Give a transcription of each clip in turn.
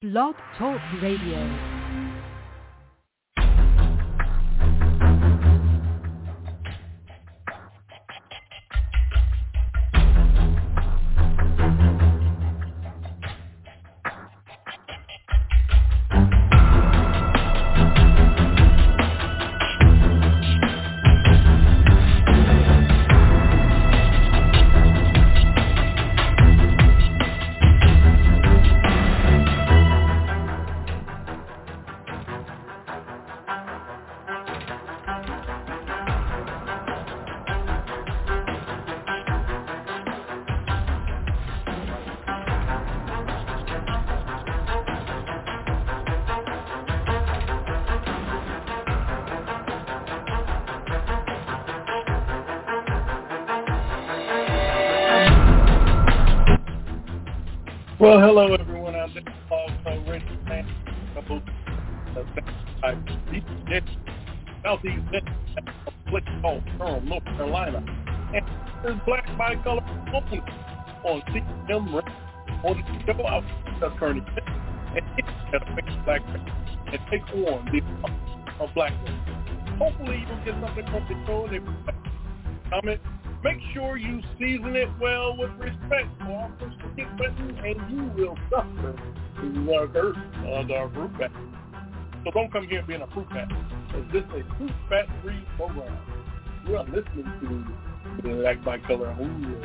Blog Talk Radio. Well, hello everyone out there. Blog Radio fan, Southeast a place called Durham, North Carolina, and this is Black by Color only on CM on the show. I was Kearney and it's a black and take on the black man. Hopefully you'll get something from the show. They comment. Make sure you season it well with respect, or push the kick button and you will suffer the curse of our fruit bat. So don't come here being a fruit bat. This is a fruit bat-free program. You are listening to the Black by Color.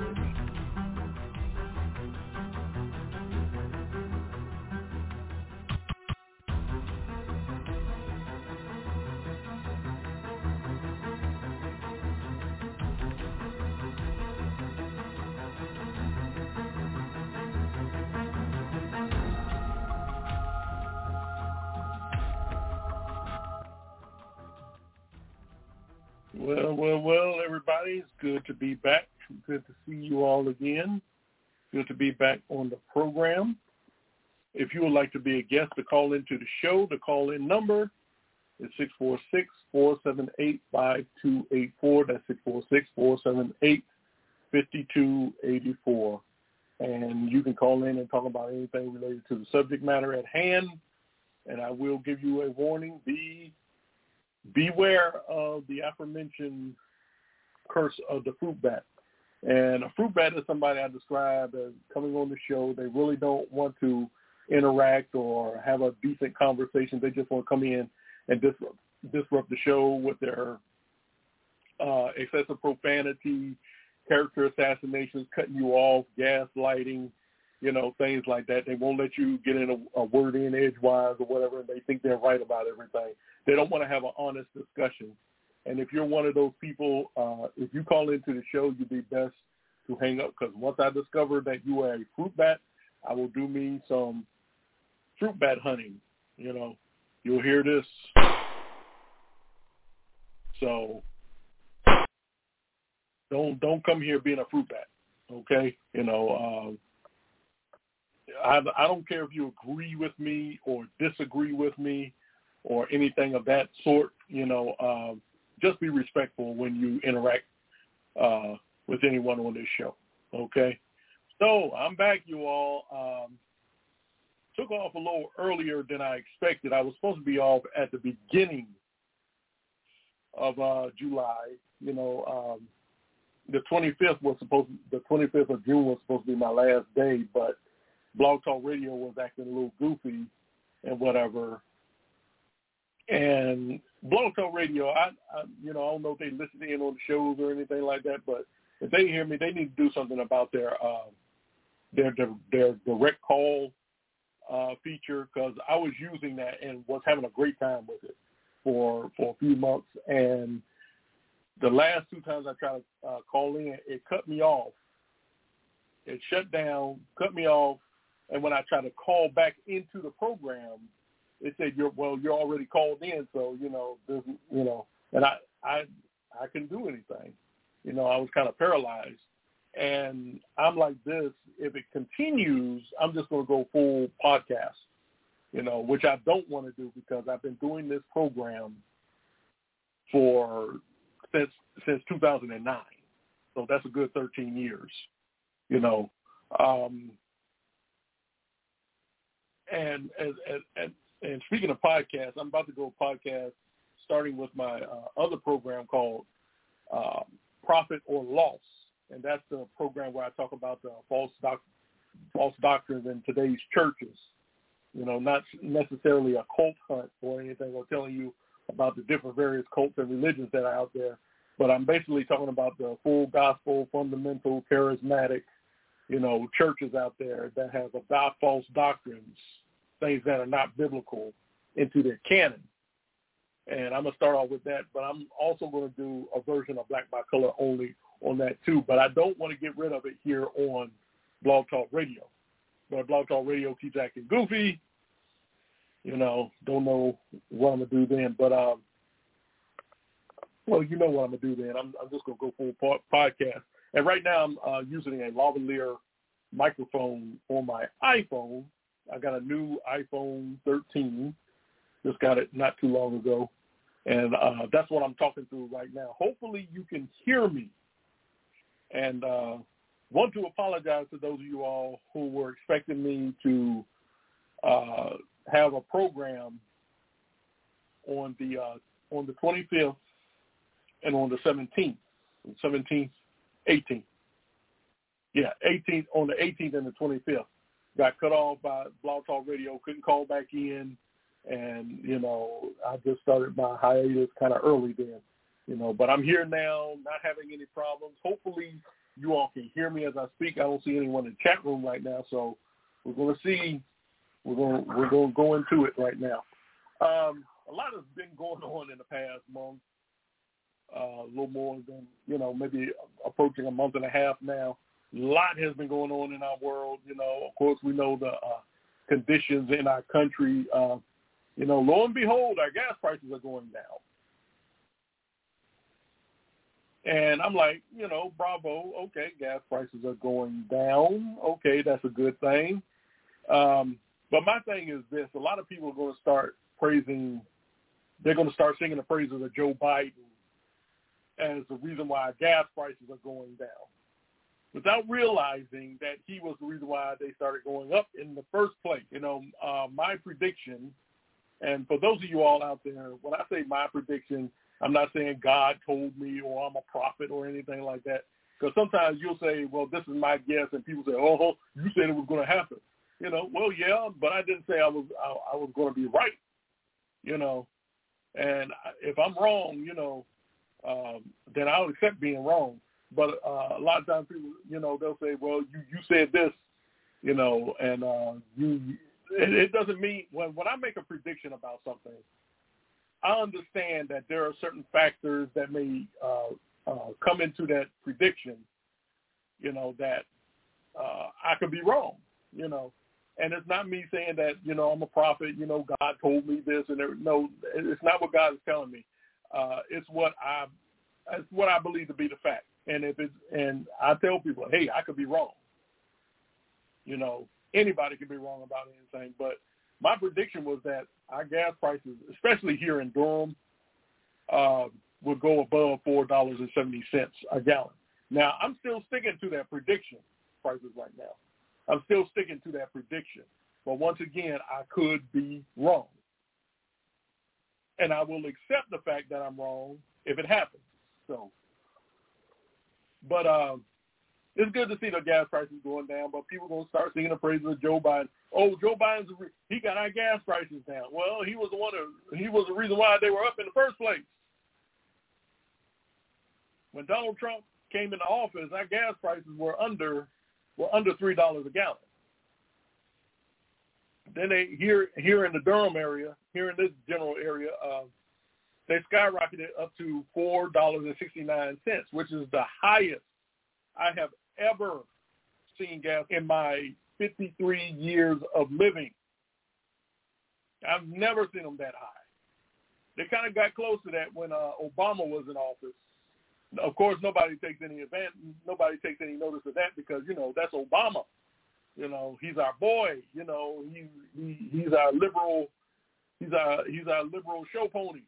Well, everybody, it's good to be back. Good to see you all again. Good to be back on the program. If you would like to be a guest to call into the show, the call-in number is 646-478-5284. That's 646-478-5284. And you can call in and talk about anything related to the subject matter at hand. And I will give you a warning. Beware of the aforementioned curse of the fruit bat. And a fruit bat is somebody I describe as coming on the show. They really don't want to interact or have a decent conversation. They just want to come in and disrupt the show with their excessive profanity, character assassinations, cutting you off, gaslighting, things like that. They won't let you get in a word in edgewise or whatever, and they think they're right about everything. They don't want to have an honest discussion. And if you're one of those people, if you call into the show, you'd be best to hang up, because once I discover that you are a fruit bat, I will do me some fruit bat hunting. You'll hear this. So don't come here being a fruit bat, okay? I don't care if you agree with me or disagree with me or anything of that sort. Just be respectful when you interact with anyone on this show, okay? So I'm back, you all. Took off a little earlier than I expected. I was supposed to be off at the beginning of July. The 25th of June was supposed to be my last day, but Blog Talk Radio was acting a little goofy and whatever. And Blog Talk Radio, I don't know if they listen in on the shows or anything like that, but if they hear me, they need to do something about their direct call feature, because I was using that and was having a great time with it for a few months. And the last two times I tried to call in, it cut me off. It shut down, cut me off. And when I tried to call back into the program, it said, you're already called in, so, and I couldn't do anything. I was kind of paralyzed. And I'm like this, if it continues, I'm just going to go full podcast, which I don't want to do, because I've been doing this program since 2009. So that's a good 13 years, And speaking of podcasts, I'm about to go podcast starting with my other program called Profit or Loss. And that's the program where I talk about the false doctrines in today's churches. You know, not necessarily a cult hunt or anything, or telling you about the different various cults and religions that are out there. But I'm basically talking about the full gospel, fundamental, charismatic, churches out there that have adopt false doctrines, things that are not biblical, into their canon. And I'm going to start off with that, but I'm also going to do a version of Black by Color only on that too. But I don't want to get rid of it here on Blog Talk Radio. But Blog Talk Radio keeps acting goofy. Don't know what I'm going to do then. But, well, you know what I'm going to do then. I'm just going to go full podcast. And right now I'm using a lavalier microphone on my iPhone. I got a new iPhone 13. Just got it not too long ago. And that's what I'm talking through right now. Hopefully you can hear me. And want to apologize to those of you all who were expecting me to have a program on the 25th and on the 17th, 18th. Yeah, 18th, on the 18th and the 25th. Got cut off by Blog Talk Radio, couldn't call back in. And, I just started my hiatus kind of early then, but I'm here now, not having any problems. Hopefully you all can hear me as I speak. I don't see anyone in the chat room right now, so we're going to see. We're going to go into it right now. A lot has been going on in the past month, a little more than, maybe approaching a month and a half now. A lot has been going on in our world. Of course, we know the conditions in our country. Lo and behold, our gas prices are going down. And I'm like, bravo, okay, gas prices are going down. Okay, that's a good thing. But my thing is this, a lot of people are going to start singing the praises of Joe Biden as the reason why our gas prices are going down, without realizing that he was the reason why they started going up in the first place. My prediction, and for those of you all out there, when I say my prediction, I'm not saying God told me or I'm a prophet or anything like that. Because sometimes you'll say, well, this is my guess, and people say, oh, you said it was going to happen. Well, yeah, but I didn't say I was going to be right. And if I'm wrong, then I'll accept being wrong. But a lot of times people, they'll say, well, you said this, and it doesn't mean, when I make a prediction about something, I understand that there are certain factors that may come into that prediction, that I could be wrong, And it's not me saying that, I'm a prophet, God told me this, and no, it's not what God is telling me. It's what I believe to be the fact. And I tell people, hey, I could be wrong. Anybody can be wrong about anything. But my prediction was that our gas prices, especially here in Durham, would go above $4.70 a gallon. Now, I'm still sticking to that prediction, prices right now. I'm still sticking to that prediction. But once again, I could be wrong. And I will accept the fact that I'm wrong if it happens. But it's good to see the gas prices going down, but people are going to start singing the praises of Joe Biden. Oh, Joe Biden's he got our gas prices down. Well, he was the reason why they were up in the first place. When Donald Trump came into office, our gas prices were under $3 a gallon. Then they here in the Durham area, here in this general area, they skyrocketed up to $4.69, which is the highest I have ever seen gas in my 53 years of living. I've never seen them that high. They kind of got close to that when Obama was in office. Of course, nobody takes any notice of that because, that's Obama. He's our boy. He's our liberal. He's our liberal show pony.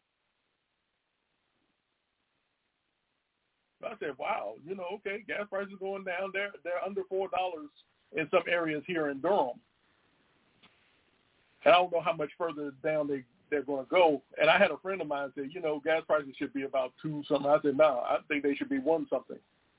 I said, wow, okay, gas prices going down. They're under $4 in some areas here in Durham. And I don't know how much further down they're going to go. And I had a friend of mine say, gas prices should be about 2 something. I said, no, I think they should be 1 something.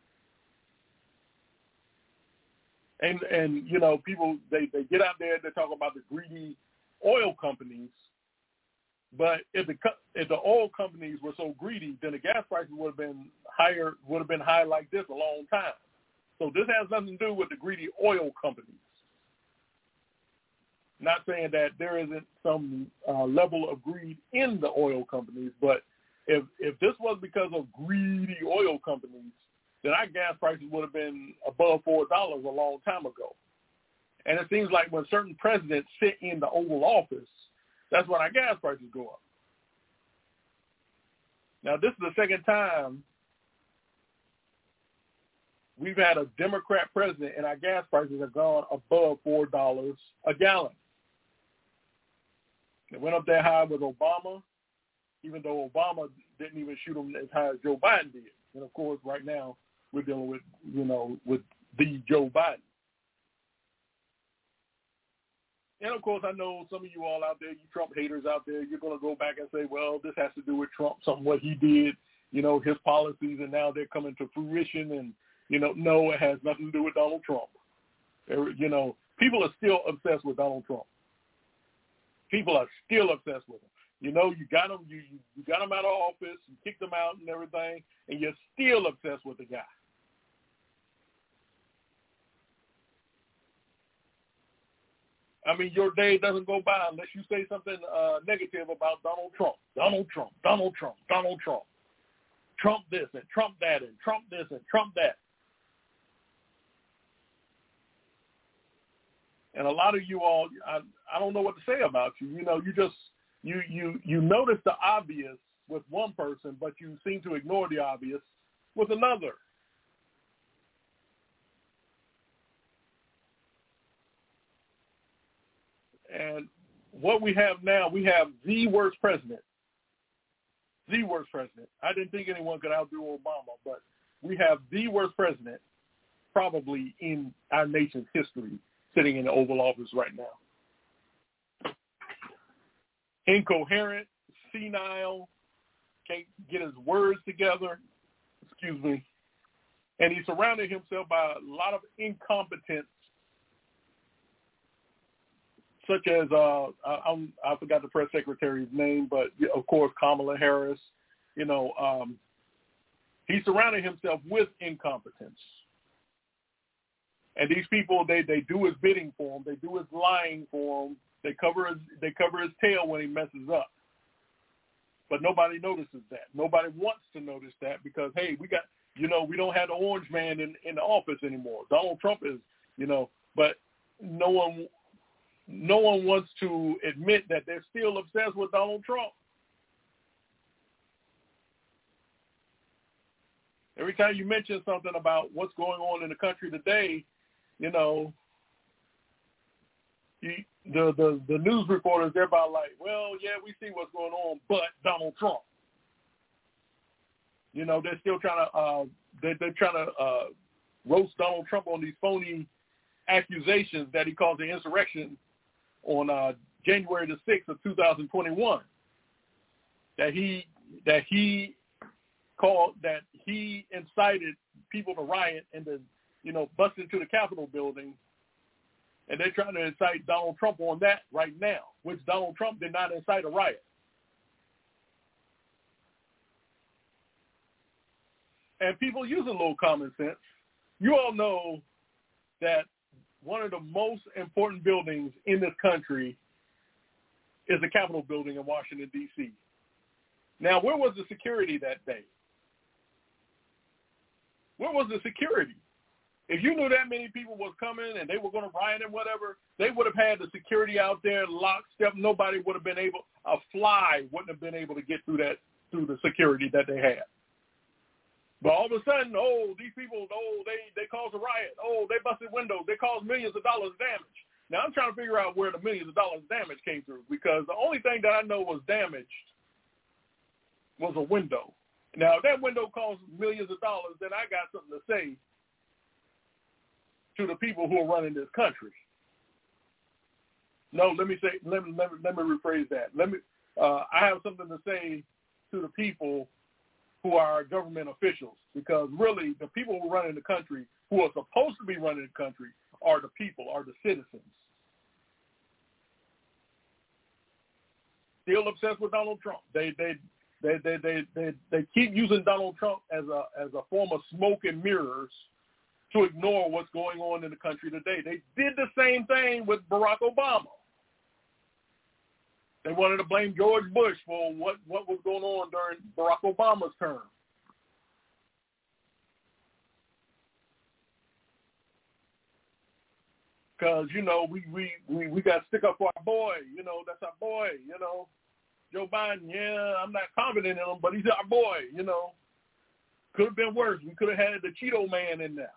And people, they get out there, they talk about the greedy oil companies. But if the oil companies were so greedy, then the gas prices would have been high like this a long time. So this has nothing to do with the greedy oil companies. Not saying that there isn't some level of greed in the oil companies, but if this was because of greedy oil companies, then our gas prices would have been above $4 a long time ago. And it seems like when certain presidents sit in the Oval Office, that's when our gas prices go up. Now, this is the second time we've had a Democrat president and our gas prices have gone above $4 a gallon. It went up that high with Obama, even though Obama didn't even shoot him as high as Joe Biden did. And, of course, right now we're dealing with, with the Joe Biden. And, of course, I know some of you all out there, you Trump haters out there, you're going to go back and say, well, this has to do with Trump, something what he did, his policies, and now they're coming to fruition. And, no, it has nothing to do with Donald Trump. People are still obsessed with Donald Trump. People are still obsessed with him. You got him, you got him out of office, you kicked him out and everything, and you're still obsessed with the guy. I mean, your day doesn't go by unless you say something negative about Donald Trump. Donald Trump, Donald Trump, Donald Trump. Trump this and Trump that and Trump this and Trump that. And a lot of you all, I don't know what to say about you. You notice the obvious with one person, but you seem to ignore the obvious with another. And what we have now, we have the worst president. The worst president. I didn't think anyone could outdo Obama, but we have the worst president probably in our nation's history sitting in the Oval Office right now. Incoherent, senile, can't get his words together, and he surrounded himself by a lot of incompetence, such as, I forgot the press secretary's name, but of course Kamala Harris. He surrounded himself with incompetence. And these people, they do his bidding for him. They do his lying for him. They cover his tail when he messes up. But nobody notices that. Nobody wants to notice that because, hey, we don't have the orange man in the office anymore. Donald Trump is, but no one wants to admit that they're still obsessed with Donald Trump. Every time you mention something about what's going on in the country today, the news reporters, they're about like, well, yeah, we see what's going on, but Donald Trump. They're still trying to they're trying to roast Donald Trump on these phony accusations that he caused the insurrection on January the 6th of 2021. That he incited people to riot and to bust into the Capitol building. And they're trying to incite Donald Trump on that right now, which Donald Trump did not incite a riot. And people use a little common sense. You all know that one of the most important buildings in this country is the Capitol building in Washington, D.C. Now, where was the security that day? Where was the security? If you knew that many people was coming and they were going to riot and whatever, they would have had the security out there, lockstep. Nobody would have been able, a fly wouldn't have been able to get through the security that they had. But all of a sudden, these people, they caused a riot. They busted windows. They caused millions of dollars damage. Now, I'm trying to figure out where the millions of dollars damage came through because the only thing that I know was damaged was a window. Now, if that window cost millions of dollars, then I got something to say to the people who are running this country. No, let me rephrase that. I have something to say to the people who are government officials, because really the people who are running the country, who are supposed to be running the country, are the people, are the citizens. Still obsessed with Donald Trump. They keep using Donald Trump as a form of smoke and mirrors to ignore what's going on in the country today. They did the same thing with Barack Obama. They wanted to blame George Bush for what was going on during Barack Obama's term. Because, you know, we got to stick up for our boy. You know, that's our boy, you know. Joe Biden, yeah, I'm not confident in him, but he's our boy, you know. Could have been worse. We could have had the Cheeto man in there.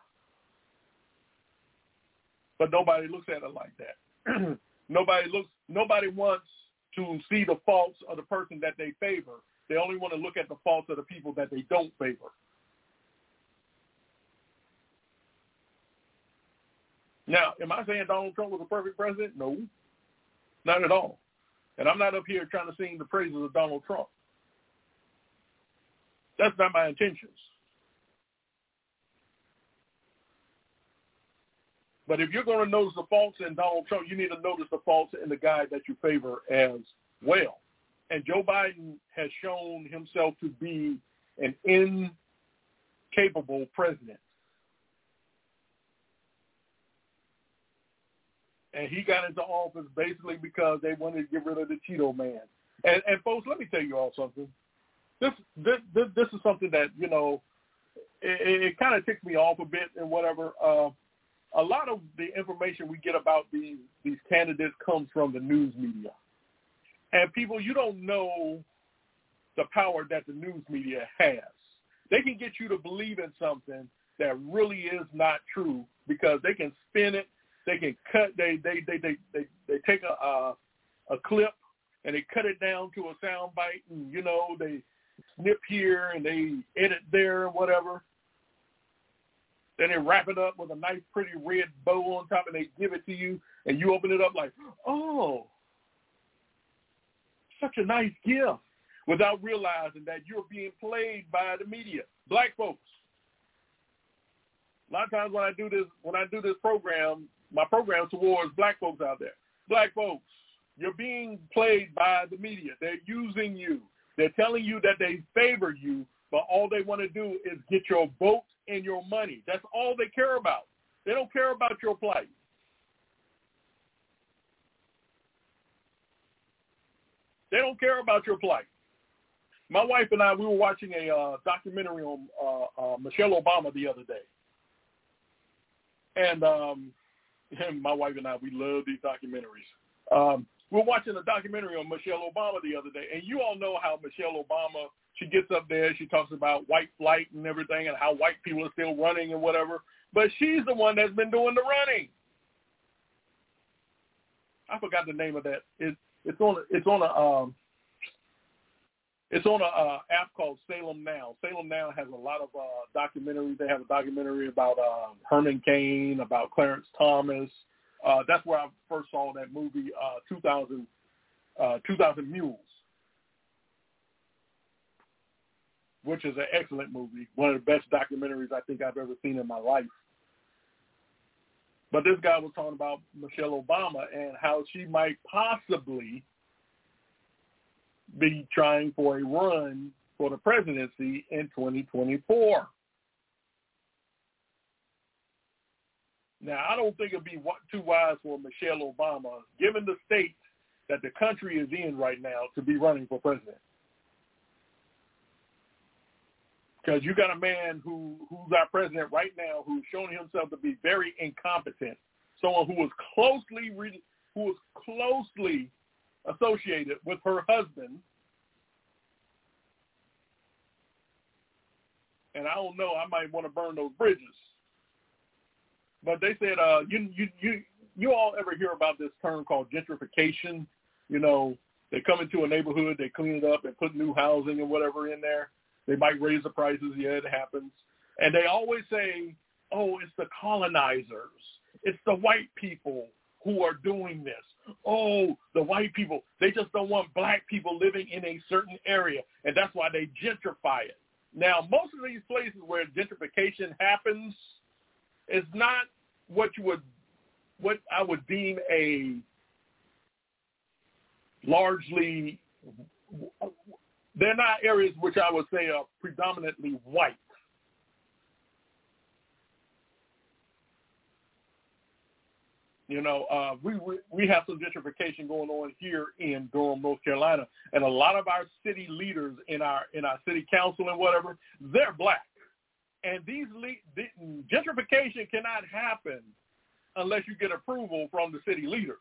But nobody looks at it like that. Nobody wants to see the faults of the person that they favor. They only want to look at the faults of the people that they don't favor. Now, am I saying Donald Trump was a perfect president? No, not at all. And I'm not up here trying to sing the praises of Donald Trump. That's not my intentions. But if you're going to notice the faults in Donald Trump, you need to notice the faults in the guy that you favor as well. And Joe Biden has shown himself to be an incapable president. And he got into office basically because they wanted to get rid of the Cheeto man. And folks, let me tell you all something. This is something that, you know, it kind of ticks me off a bit and whatever. A lot of the information we get about these candidates comes from the news media. And people, you don't know the power that the news media has. They can get you to believe in something that really is not true because they can spin it. They can cut. They take a clip and they cut it down to a sound bite, and you know they snip here and they edit there and whatever. Then they wrap it up with a nice, pretty red bow on top, and they give it to you, and you open it up like, oh, such a nice gift, without realizing that you're being played by the media. Black folks. A lot of times when I do this program, my program's towards black folks out there. Black folks, you're being played by the media. They're using you. They're telling you that they favor you, but all they want to do is get your vote and your money. That's all they care about. They don't care about your plight. They don't care about your plight. My wife and I, we were watching a documentary on Michelle Obama the other day. And my wife and I, we love these documentaries. We're watching a documentary on Michelle Obama the other day, and you all know how Michelle Obama, she gets up there, she talks about white flight and everything and how white people are still running and whatever, but she's the one that's been doing the running. I forgot the name of that. It's on a app called Salem Now. Salem Now has a lot of documentaries. They have a documentary about Herman Cain, about Clarence Thomas. That's where I first saw that movie, 2000 Mules, which is an excellent movie, one of the best documentaries I think I've ever seen in my life. But this guy was talking about Michelle Obama and how she might possibly be trying for a run for the presidency in 2024. Now, I don't think it'd be too wise for Michelle Obama, given the state that the country is in right now, to be running for president. Because you got a man who's our president right now who's shown himself to be very incompetent, someone who was closely associated with her husband. And I don't know, I might want to burn those bridges. But they said, you all ever hear about this term called gentrification? You know, they come into a neighborhood, they clean it up and put new housing and whatever in there. They might raise the prices. Yeah, it happens. And they always say, oh, it's the colonizers. It's the white people who are doing this. oh, the white people, they just don't want black people living in a certain area, and that's why they gentrify it. Now, most of these places where gentrification happens is not what I would deem a largely, they're not areas which I would say are predominantly white. You know, we have some gentrification going on here in Durham, North Carolina, and a lot of our city leaders in our city council and whatever, they're black. And gentrification cannot happen unless you get approval from the city leaders.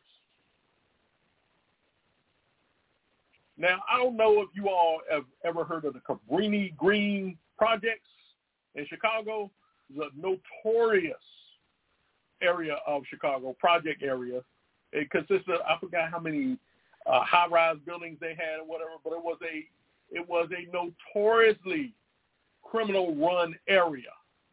Now, I don't know if you all have ever heard of the Cabrini Green projects in Chicago. The notorious area of Chicago, project area. It consists of, I forgot how many high-rise buildings they had or whatever, but it was a notoriously criminal-run area.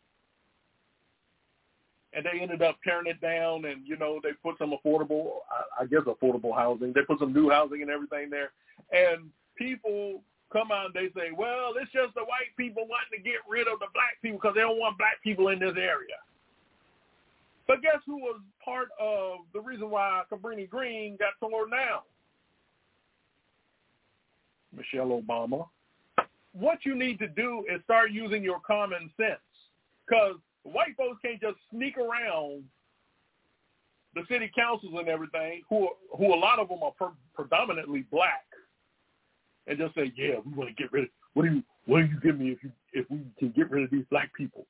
And they ended up tearing it down, and, you know, they put some affordable housing. They put some new housing and everything there. And people come out and they say, well, it's just the white people wanting to get rid of the black people because they don't want black people in this area. But guess who was part of the reason why Cabrini Green got torn down? Michelle Obama. What you need to do is start using your common sense, because white folks can't just sneak around the city councils and everything, who a lot of them are predominantly black, and just say, yeah, we want to get rid of, what do you give me if we can get rid of these black people?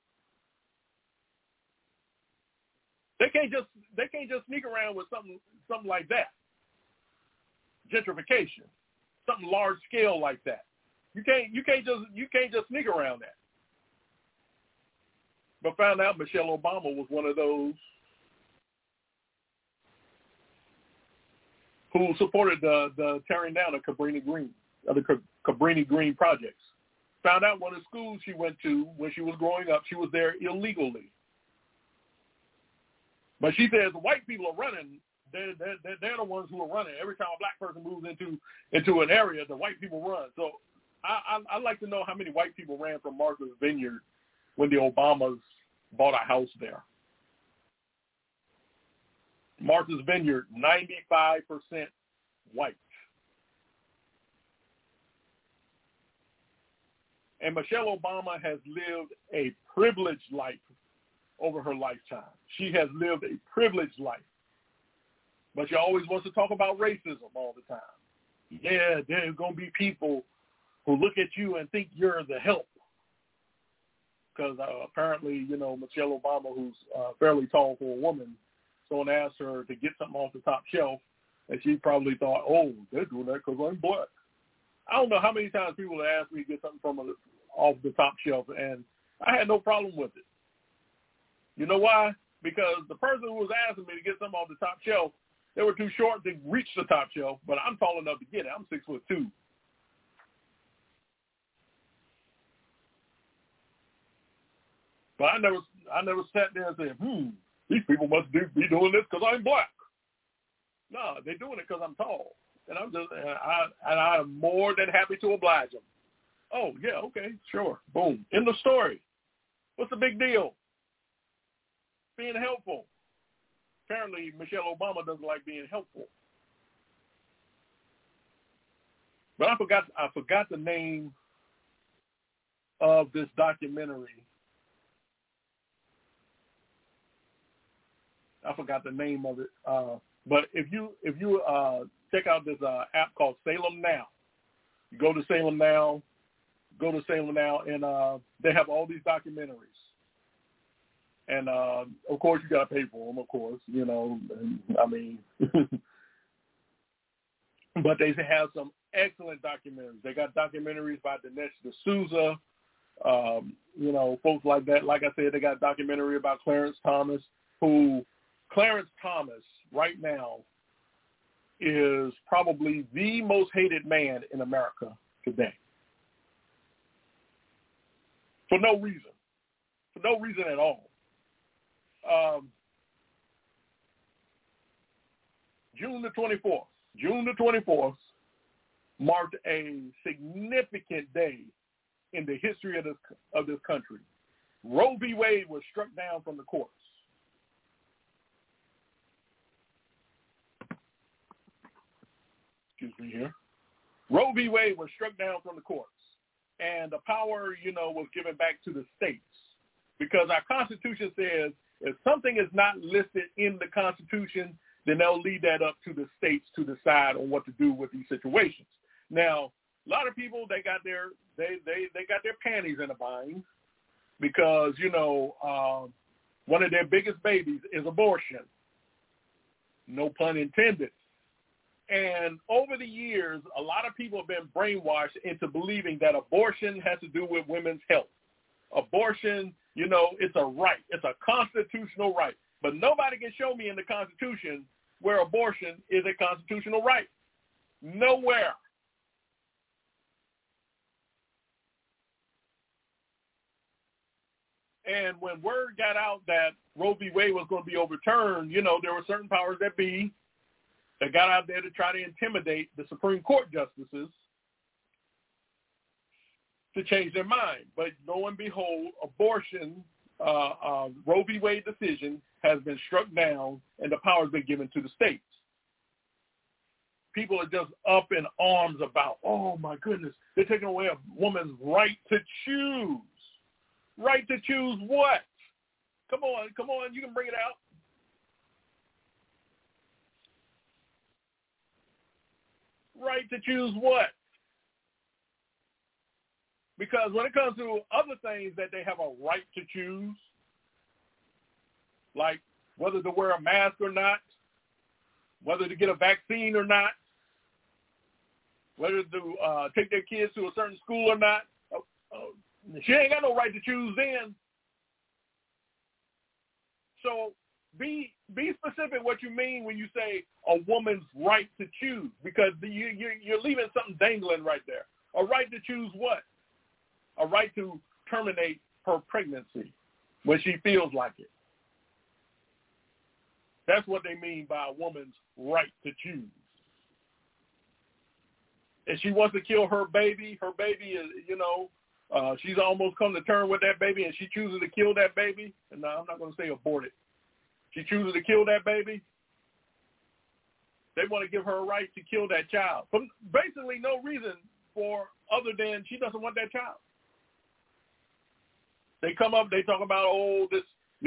They can't just sneak around with something like that. Gentrification, something large scale like that. You can't just sneak around that. But found out Michelle Obama was one of those who supported the tearing down of Cabrini Green, the Cabrini Green projects. Found out one of the schools she went to when she was growing up, she was there illegally. But she says the white people are running. They're the ones who are running. Every time a black person moves into an area, the white people run. So I'd like to know how many white people ran from Martha's Vineyard when the Obamas bought a house there. Martha's Vineyard, 95% white. And Michelle Obama has lived a privileged life over her lifetime. She has lived a privileged life. But she always wants to talk about racism all the time. Yeah, there's going to be people who look at you and think you're the help. Because apparently, you know, Michelle Obama, who's fairly tall for a woman, someone asked her to get something off the top shelf, and she probably thought, oh, they're doing that because I'm black. I don't know how many times people have asked me to get something off the top shelf, and I had no problem with it. You know why? Because the person who was asking me to get something off the top shelf, they were too short to reach the top shelf, but I'm tall enough to get it. I'm 6'2". But I never sat there and said, these people must be doing this because I'm black. No, they're doing it because I'm tall, and I'm more than happy to oblige them. Oh yeah, okay, sure, boom, end of story. What's the big deal? Being helpful. Apparently, Michelle Obama doesn't like being helpful. But I forgot the name of this documentary. I forgot the name of it. But if you check out this app called Salem Now, you go to Salem Now, and they have all these documentaries. And, of course, you got to pay for them, of course, you know. I mean, but they have some excellent documentaries. They got documentaries by Dinesh D'Souza, you know, folks like that. Like I said, they got a documentary about Clarence Thomas, Clarence Thomas right now is probably the most hated man in America today. For no reason at all. June the 24th marked a significant day in the history of this country. Roe v. Wade was struck down from the courts. Excuse me here. Roe v. Wade was struck down from the courts, and the power, was given back to the states, because our Constitution says if something is not listed in the Constitution, then they'll leave that up to the states to decide on what to do with these situations. Now, a lot of people, they got their panties in a bind because, one of their biggest babies is abortion. No pun intended. And over the years, a lot of people have been brainwashed into believing that abortion has to do with women's health. Abortion, it's a right. It's a constitutional right. But nobody can show me in the Constitution where abortion is a constitutional right. Nowhere. And when word got out that Roe v. Wade was going to be overturned, there were certain powers that be that got out there to try to intimidate the Supreme Court justices to change their mind. But lo and behold, abortion, Roe v. Wade decision has been struck down and the power has been given to the states. People are just up in arms about, oh my goodness, they're taking away a woman's right to choose. Right to choose what? Come on, you can bring it out. Right to choose what? Because when it comes to other things that they have a right to choose, like whether to wear a mask or not, whether to get a vaccine or not, whether to take their kids to a certain school or not, she ain't got no right to choose then. So be specific what you mean when you say a woman's right to choose, because you're leaving something dangling right there. A right to choose what? A right to terminate her pregnancy when she feels like it. That's what they mean by a woman's right to choose. If she wants to kill her baby is, she's almost come to terms with that baby and she chooses to kill that baby. And no, I'm not going to say abort it. She chooses to kill that baby. They want to give her a right to kill that child. But basically no reason for other than she doesn't want that child. They come up, they talk about, this,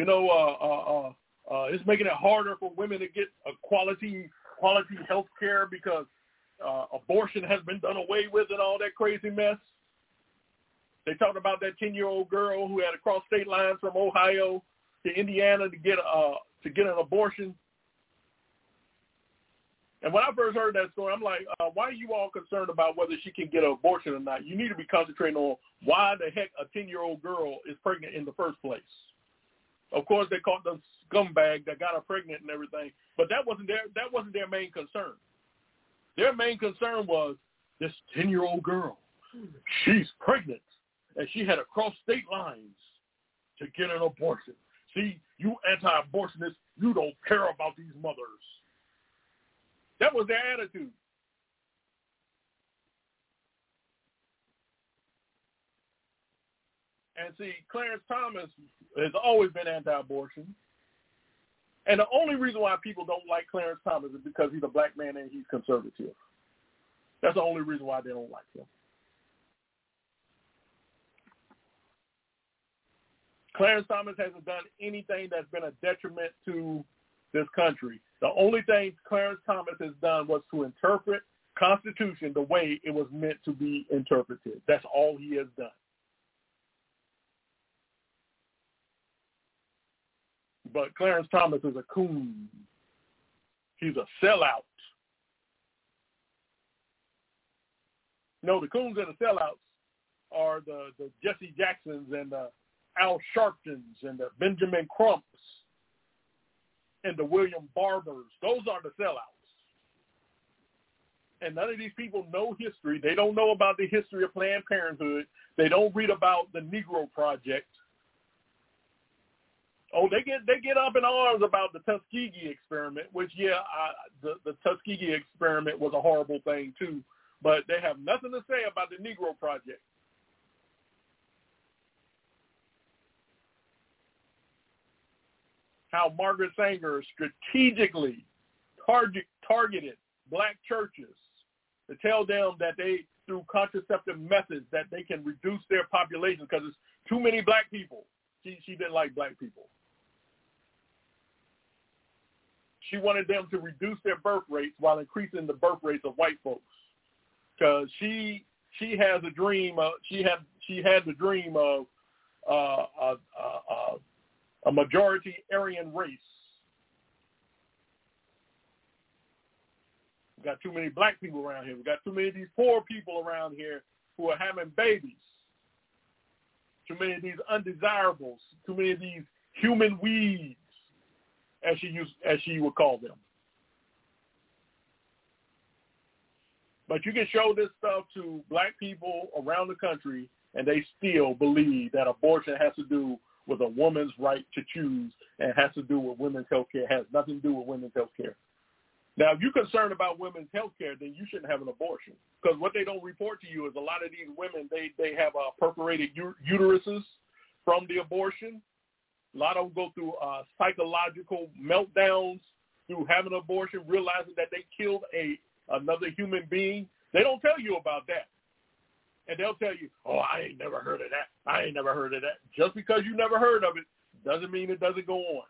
it's making it harder for women to get a quality health care because abortion has been done away with and all that crazy mess. They talked about that 10-year-old girl who had to cross state lines from Ohio to Indiana to get an abortion. And when I first heard that story, I'm like, why are you all concerned about whether she can get an abortion or not? You need to be concentrating on why the heck a 10-year-old girl is pregnant in the first place. Of course, they caught the scumbag that got her pregnant and everything, but that wasn't their main concern. Their main concern was this 10-year-old girl. She's pregnant, and she had to cross state lines to get an abortion. See, you anti-abortionists, you don't care about these mothers. That was their attitude. And see, Clarence Thomas has always been anti-abortion. And the only reason why people don't like Clarence Thomas is because he's a black man and he's conservative. That's the only reason why they don't like him. Clarence Thomas hasn't done anything that's been a detriment to this country. The only thing Clarence Thomas has done was to interpret Constitution the way it was meant to be interpreted. That's all he has done. But Clarence Thomas is a coon. He's a sellout. No, the coons and the sellouts are the Jesse Jacksons and the Al Sharptons and the Benjamin Crumps and the William Barbers. Those are the sellouts. And none of these people know history. They don't know about the history of Planned Parenthood. They don't read about the Negro Project. Oh, they get up in arms about the Tuskegee experiment, which, the Tuskegee experiment was a horrible thing too, but they have nothing to say about the Negro Project. How Margaret Sanger strategically targeted black churches to tell them that they, through contraceptive methods, that they can reduce their population because there's too many black people. She didn't like black people. She wanted them to reduce their birth rates while increasing the birth rates of white folks, because she has a dream. She had the dream of a majority Aryan race. We got too many black people around here. We got too many of these poor people around here who are having babies. Too many of these undesirables. Too many of these human weeds, as she would call them. But you can show this stuff to black people around the country, and they still believe that abortion has to do with a woman's right to choose and has to do with women's health care, has nothing to do with women's health care. Now, if you're concerned about women's health care, then you shouldn't have an abortion, because what they don't report to you is a lot of these women, they have perforated uteruses from the abortion. A lot of them go through psychological meltdowns through having an abortion, realizing that they killed another human being. They don't tell you about that. And they'll tell you, oh, I ain't never heard of that. I ain't never heard of that. Just because you never heard of it doesn't mean it doesn't go on.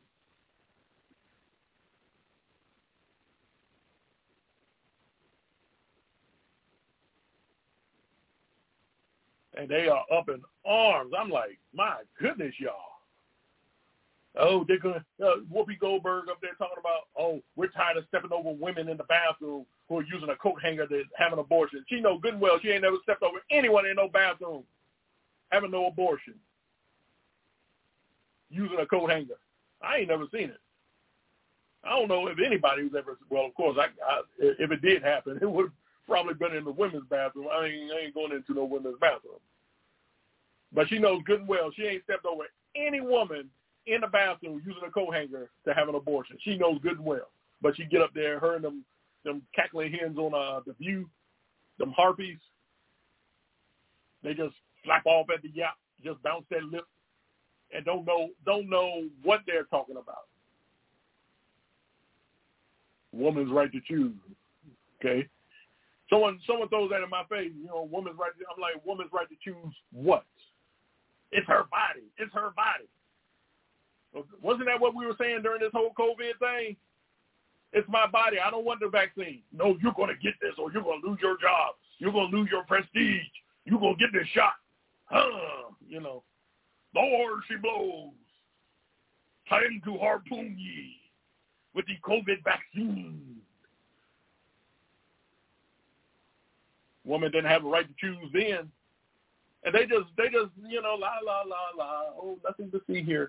And they are up in arms. I'm like, my goodness, y'all. Oh, they're going to, Whoopi Goldberg up there talking about, oh, we're tired of stepping over women in the bathroom who are using a coat hanger to have an abortion. She knows good and well she ain't never stepped over anyone in no bathroom having no abortion using a coat hanger. I ain't never seen it. I don't know if anybody who's ever, well, of course, if it did happen, it would have probably been in the women's bathroom. I ain't going into no women's bathroom. But she knows good and well she ain't stepped over any woman in the bathroom using a coat hanger to have an abortion. She knows good and well. But she get up there, her and them cackling hens on The View, them harpies, they just flap off at the yap, just bounce their lip, and don't know what they're talking about. Woman's right to choose. Okay? Someone throws that in my face, woman's right to, I'm like, woman's right to choose what? It's her body. It's her body. Wasn't that what we were saying during this whole COVID thing? It's my body. I don't want the vaccine. No, you're going to get this or you're going to lose your job. You're going to lose your prestige. You're going to get this shot. Lord, she blows. Time to harpoon ye with the COVID vaccine. Woman didn't have a right to choose then. And they just, la. Oh, nothing to see here.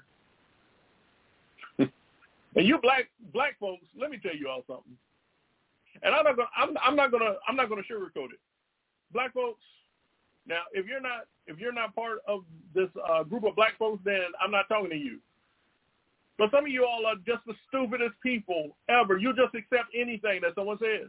And you black folks, let me tell you all something. And I'm not gonna sugarcoat it. Black folks, now if you're not part of this group of black folks, then I'm not talking to you. But some of you all are just the stupidest people ever. You just accept anything that someone says.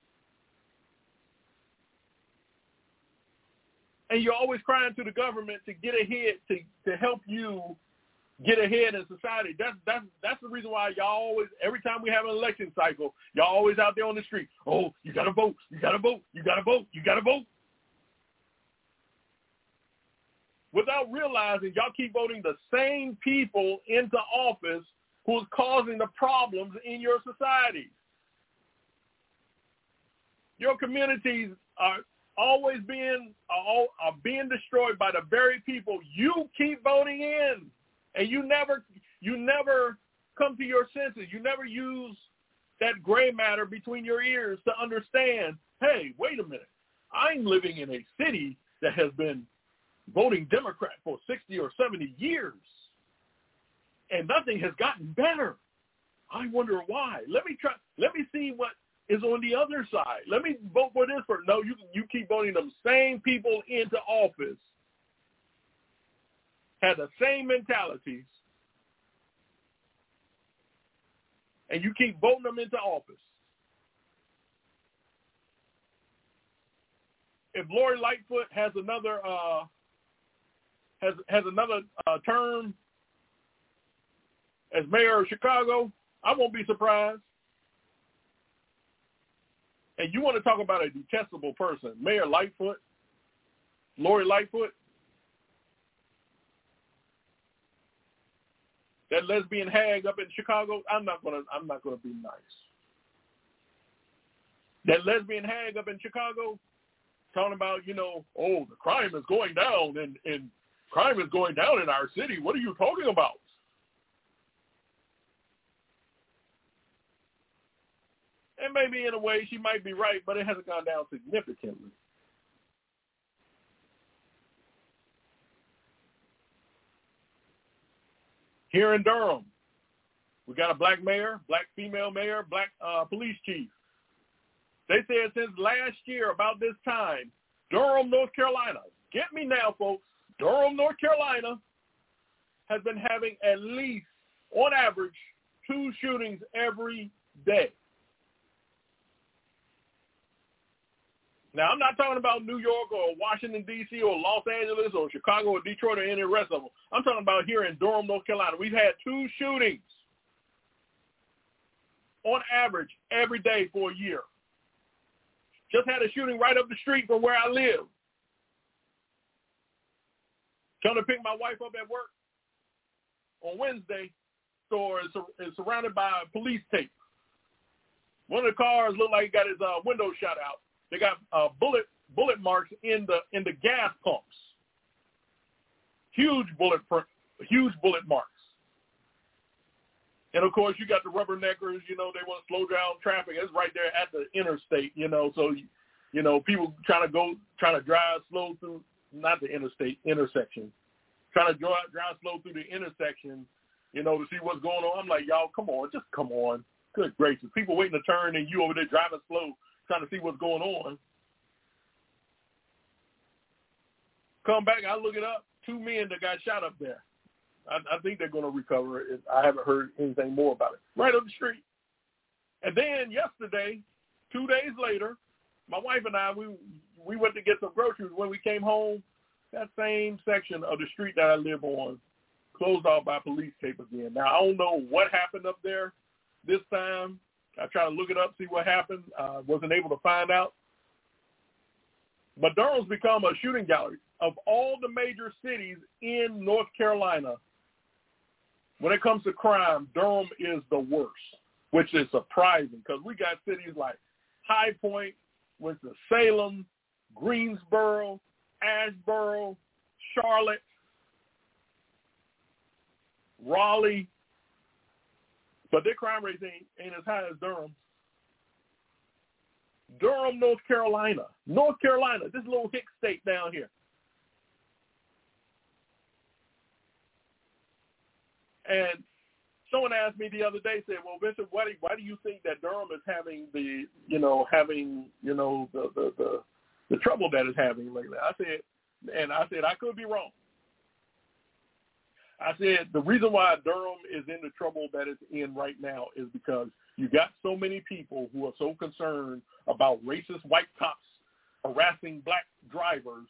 And you're always crying to the government to get ahead, to help you get ahead in society. That's the reason why y'all always, every time we have an election cycle, y'all always out there on the street. Oh, you got to vote. You got to vote. You got to vote. You got to vote. Without realizing y'all keep voting the same people into office who's causing the problems in your society. Your communities are always being destroyed by the very people you keep voting in. And you never come to your senses. You never use that gray matter between your ears to understand, hey, wait a minute. I'm living in a city that has been voting Democrat for 60 or 70 years, and nothing has gotten better. I wonder why. Let me see what is on the other side. Let me vote for this person. No, you keep voting them same people into office, had the same mentalities, and you keep voting them into office. If Lori Lightfoot has another term as mayor of Chicago, I won't be surprised. And you want to talk about a detestable person, Mayor Lightfoot, Lori Lightfoot, that lesbian hag up in Chicago. I'm not gonna be nice. That lesbian hag up in Chicago, talking about, the crime is going down and crime is going down in our city. What are you talking about? And maybe in a way she might be right, but it hasn't gone down significantly. Here in Durham, we got a black mayor, black female mayor, black police chief. They said since last year about this time, Durham, North Carolina, get me now, folks, Durham, North Carolina has been having at least, on average, 2 shootings every day. Now, I'm not talking about New York or Washington, D.C. or Los Angeles or Chicago or Detroit or any of the rest of them. I'm talking about here in Durham, North Carolina. We've had 2 shootings on average every day for a year. Just had a shooting right up the street from where I live. Trying to pick my wife up at work on Wednesday, so it's surrounded by police tape. One of the cars looked like he got his window shot out. They got bullet marks in the gas pumps. Huge bullet marks. And of course, you got the rubberneckers. They want to slow down traffic. It's right there at the interstate. So people trying to drive slow through, not the interstate, intersection. Trying to drive slow through the intersection, to see what's going on. I'm like, y'all, come on, just come on. Good gracious. People waiting to turn and you over there driving slow, trying to see what's going on. Come back, I look it up. 2 men that got shot up there. I think they're going to recover it. I haven't heard anything more about it. Right up the street. And then yesterday, 2 days later, my wife and I, we went to get some groceries. When we came home, that same section of the street that I live on closed off by police tape again. Now, I don't know what happened up there this time. I tried to look it up, see what happened. Wasn't able to find out. But Durham's become a shooting gallery. Of all the major cities in North Carolina, when it comes to crime, Durham is the worst, which is surprising because we got cities like High Point, Winston-Salem, Greensboro, Asheboro, Charlotte, Raleigh, but their crime rate ain't as high as Durham's. Durham, North Carolina, this little hick state down here. And someone asked me the other day, said, "Well, Vincent, why do you think that Durham is having the trouble that it's having lately?" I said I could be wrong. I said the reason why Durham is in the trouble that it's in right now is because you got so many people who are so concerned about racist white cops harassing black drivers,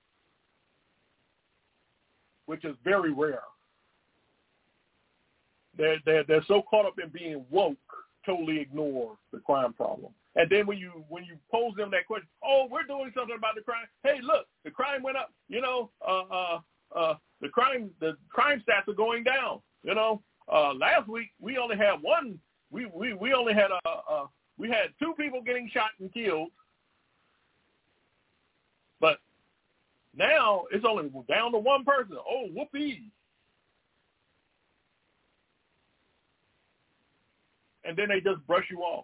which is very rare. They're so caught up in being woke, totally ignore the crime problem. And then when you pose them that question, oh, we're doing something about the crime. Hey, look, the crime went up. The crime stats are going down. Last week we only had one. We only had we had 2 people getting shot and killed, but now it's only down to 1 person. Oh, whoopee! And then they just brush you off.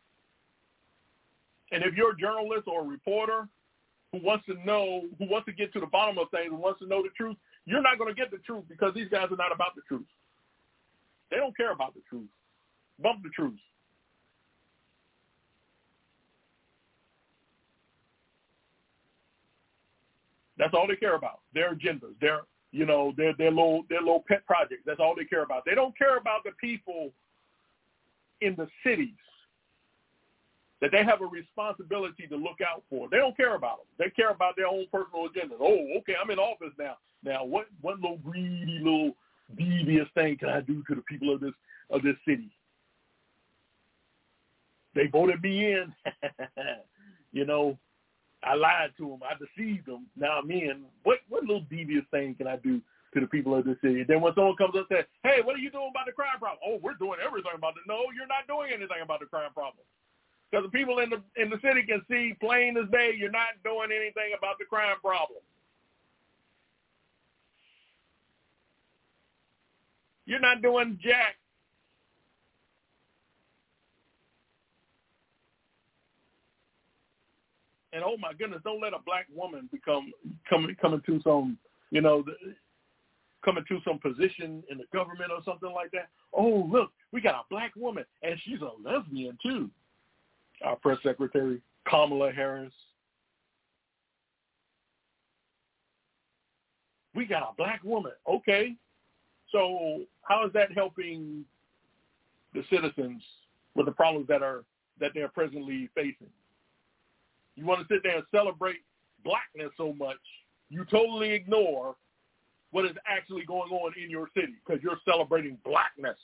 And if you're a journalist or a reporter who wants to get to the bottom of things, who wants to know the truth, you're not going to get the truth because these guys are not about the truth. They don't care about the truth. Bump the truth. That's all they care about. Their agendas, their little pet projects. That's all they care about. They don't care about the people in the cities that they have a responsibility to look out for. They don't care about them. They care about their own personal agendas. Oh, okay, I'm in office now. Now, what little greedy, little devious thing can I do to the people of this city? They voted me in. You know, I lied to them. I deceived them. Now I'm in. What little devious thing can I do to the people of this city? And then when someone comes up and says, hey, what are you doing about the crime problem? Oh, we're doing everything about it. No, you're not doing anything about the crime problem. Because the people in the city can see plain as day you're not doing anything about the crime problem. You're not doing jack. And oh my goodness, don't let a black woman come into some, you know, come into some position in the government or something like that. Oh, look, we got a black woman, and she's a lesbian too. Our press secretary, Kamala Harris. We got a black woman. Okay. So how is that helping the citizens with the problems that they're presently facing? You want to sit there and celebrate blackness so much, you totally ignore what is actually going on in your city because you're celebrating blackness.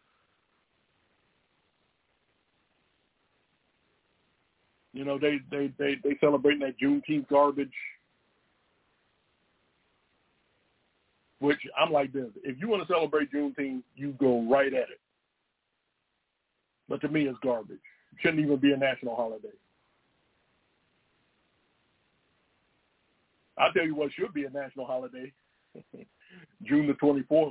You know, they celebrating that Juneteenth garbage, which I'm like this. If you want to celebrate Juneteenth, you go right at it. But to me, it's garbage. It shouldn't even be a national holiday. I'll tell you what should be a national holiday, June the 24th.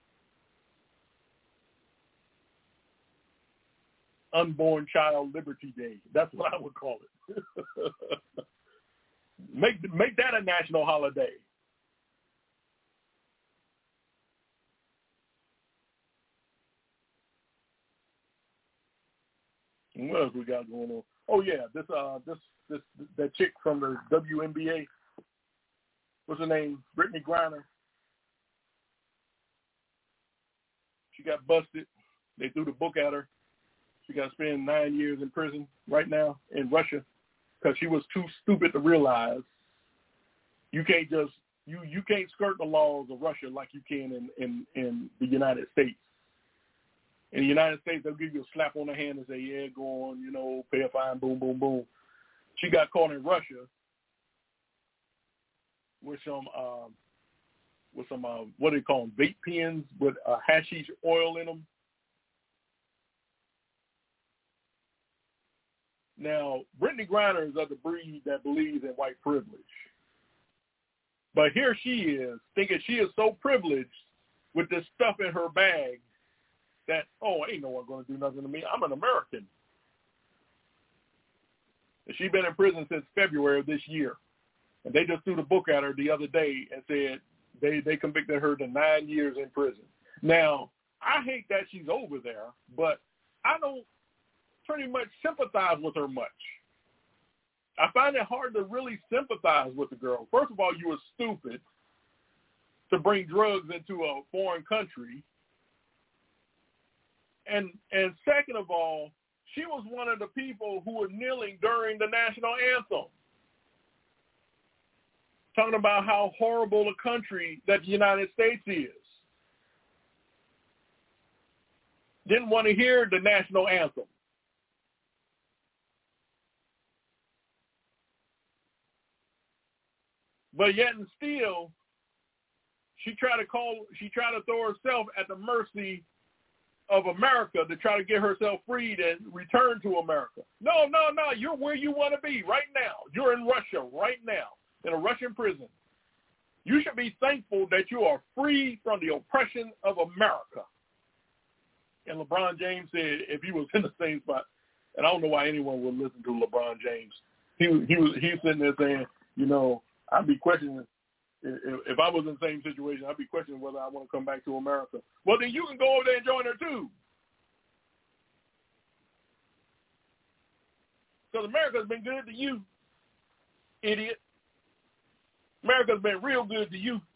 Unborn Child Liberty Day. That's what I would call it. Make that a national holiday. And what else we got going on? Oh yeah, this that chick from the WNBA. What's her name? Brittany Griner. She got busted. They threw the book at her. She got to spend 9 years in prison right now in Russia because she was too stupid to realize you can't just you can't skirt the laws of Russia like you can in the United States. In the United States, they'll give you a slap on the hand and say, yeah, go on, you know, pay a fine, boom, boom, boom. She got caught in Russia with some what do they call them, vape pens with hashish oil in them. Now, Brittany Griner is of the breed that believes in white privilege. But here she is, thinking she is so privileged with this stuff in her bag that, oh, ain't no one going to do nothing to me. I'm an American. And she's been in prison since February of this year. And they just threw the book at her the other day and said they convicted her to 9 years in prison. Now, I hate that she's over there, but I don't pretty much sympathize with her much. I find it hard to really sympathize with the girl. First of all, you were stupid to bring drugs into a foreign country. And second of all, she was one of the people who were kneeling during the national anthem, talking about how horrible a country that the United States is. Didn't want to hear the national anthem. But yet and still, she tried to throw herself at the mercy of America to try to get herself freed and return to America. No, you're where you want to be right now. You're in Russia right now, in a Russian prison. You should be thankful that you are free from the oppression of America. And LeBron James said if he was in the same spot, and I don't know why anyone would listen to LeBron James. He was sitting there saying, you know, I'd be questioning, if I was in the same situation, I'd be questioning whether I want to come back to America. Well, then you can go over there and join her too. Because America's been good to you, idiot. America's been real good to you.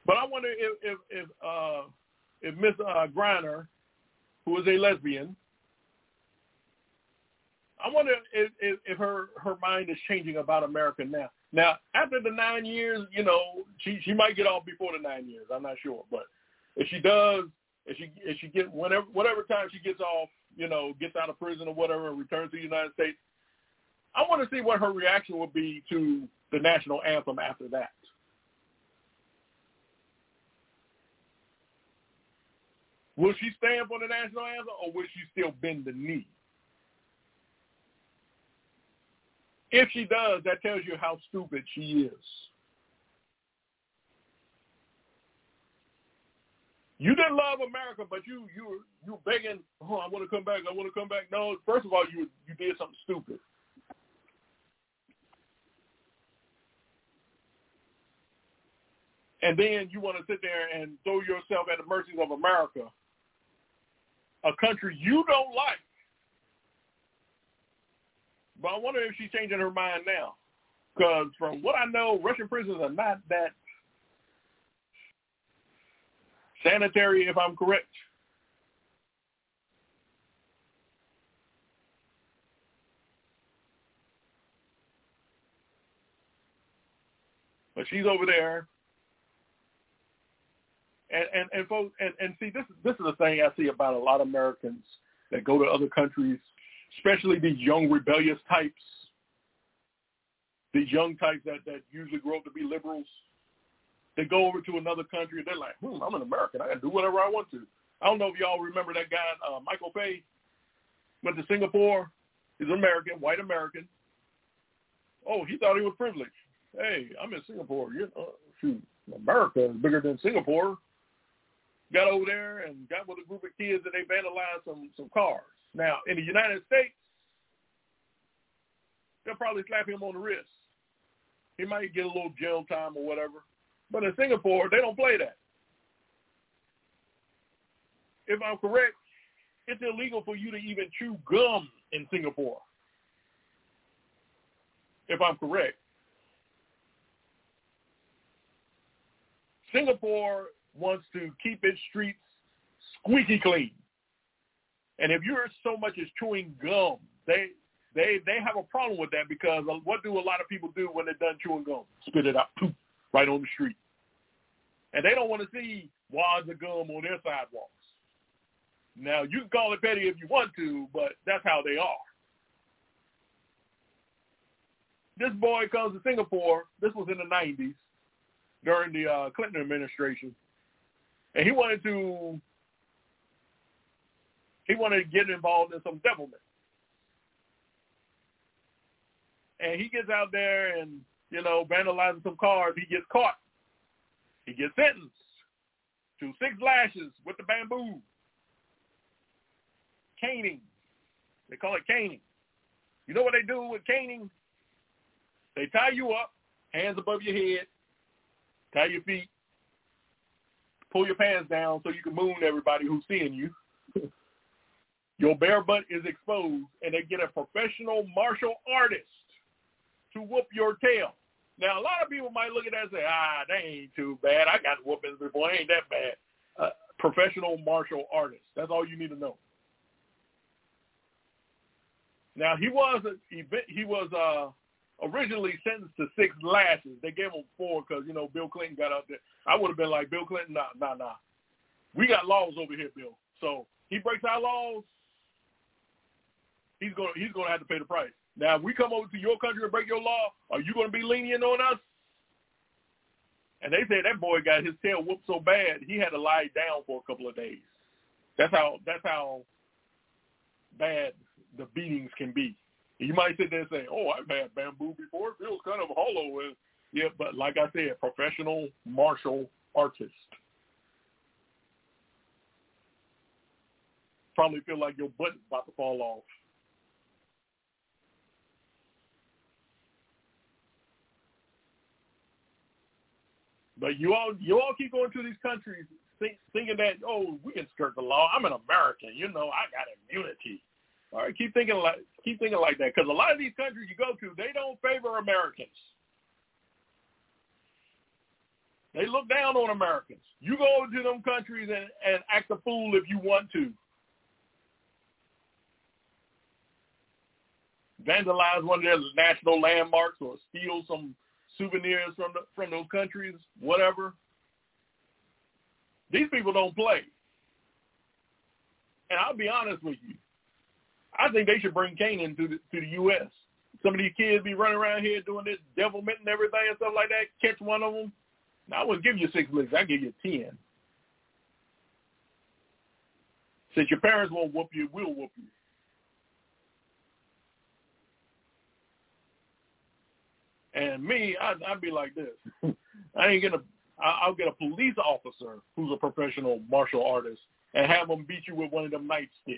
But I wonder if Miss Griner, who is a lesbian, I wonder if her mind is changing about America now. Now, after the 9 years, you know, she might get off before the 9 years. I'm not sure, but if she does, if she get whatever time she gets off, you know, gets out of prison or whatever, and returns to the United States, I want to see what her reaction would be to the national anthem after that. Will she stand for the national anthem, or will she still bend the knee? If she does, that tells you how stupid she is. You didn't love America, but you begging, oh, I want to come back, I want to come back. No, first of all, you did something stupid. And then you want to sit there and throw yourself at the mercies of America, a country you don't like. But I wonder if she's changing her mind now. Because from what I know, Russian prisons are not that sanitary, if I'm correct. But she's over there. And folks, and see, this is the thing I see about a lot of Americans that go to other countries, especially these young rebellious types, these young types that usually grow up to be liberals. They go over to another country and they're like, I'm an American. I can do whatever I want to. I don't know if y'all remember that guy, Michael Fay, went to Singapore. He's an American, white American. Oh, he thought he was privileged. Hey, I'm in Singapore. Shoot, America is bigger than Singapore. Got over there and got with a group of kids and they vandalized some cars. Now, in the United States, they'll probably slap him on the wrist. He might get a little jail time or whatever. But in Singapore, they don't play that. If I'm correct, it's illegal for you to even chew gum in Singapore. If I'm correct. Singapore wants to keep its streets squeaky clean. And if you're so much as chewing gum, they have a problem with that, because what do a lot of people do when they're done chewing gum? Spit it out, poof, right on the street. And they don't want to see wads of gum on their sidewalks. Now, you can call it petty if you want to, but that's how they are. This boy comes to Singapore. This was in the 90s during the Clinton administration. And he wanted to get involved in some devilment. And he gets out there and, vandalizing some cars. He gets caught. He gets sentenced to 6 lashes with the bamboo. Caning. They call it caning. You know what they do with caning? They tie you up, hands above your head, tie your feet, pull your pants down so you can moon everybody who's seeing you. Your bare butt is exposed, and they get a professional martial artist to whoop your tail. Now, a lot of people might look at that and say, that ain't too bad. I got whoopings before. It ain't that bad. Professional martial artist. That's all you need to know. Now, he was originally sentenced to 6 lashes. They gave him 4 because, Bill Clinton got out there. I would have been like, Bill Clinton, nah. We got laws over here, Bill. So he breaks our laws, he's gonna have to pay the price. Now, if we come over to your country and break your law, are you going to be lenient on us? And they said that boy got his tail whooped so bad he had to lie down for a couple of days. That's how bad the beatings can be. You might sit there and say, I've had bamboo before. It feels kind of hollow. Yeah, but like I said, professional martial artist. Probably feel like your butt is about to fall off. But you all keep going to these countries thinking that, we can skirt the law. I'm an American. I got immunity. All right, keep thinking like that, because a lot of these countries you go to, they don't favor Americans. They look down on Americans. You go over to them countries and act a fool if you want to. Vandalize one of their national landmarks or steal some souvenirs from those countries, whatever. These people don't play. And I'll be honest with you. I think they should bring Kanan to the U.S. Some of these kids be running around here doing this devilment and everything and stuff like that. Catch one of them. Now, I wouldn't give you 6 licks. I'd give you 10. Since your parents won't whoop you, we'll whoop you. And me, I'd be like this. I'll get a police officer who's a professional martial artist and have them beat you with one of them nightsticks.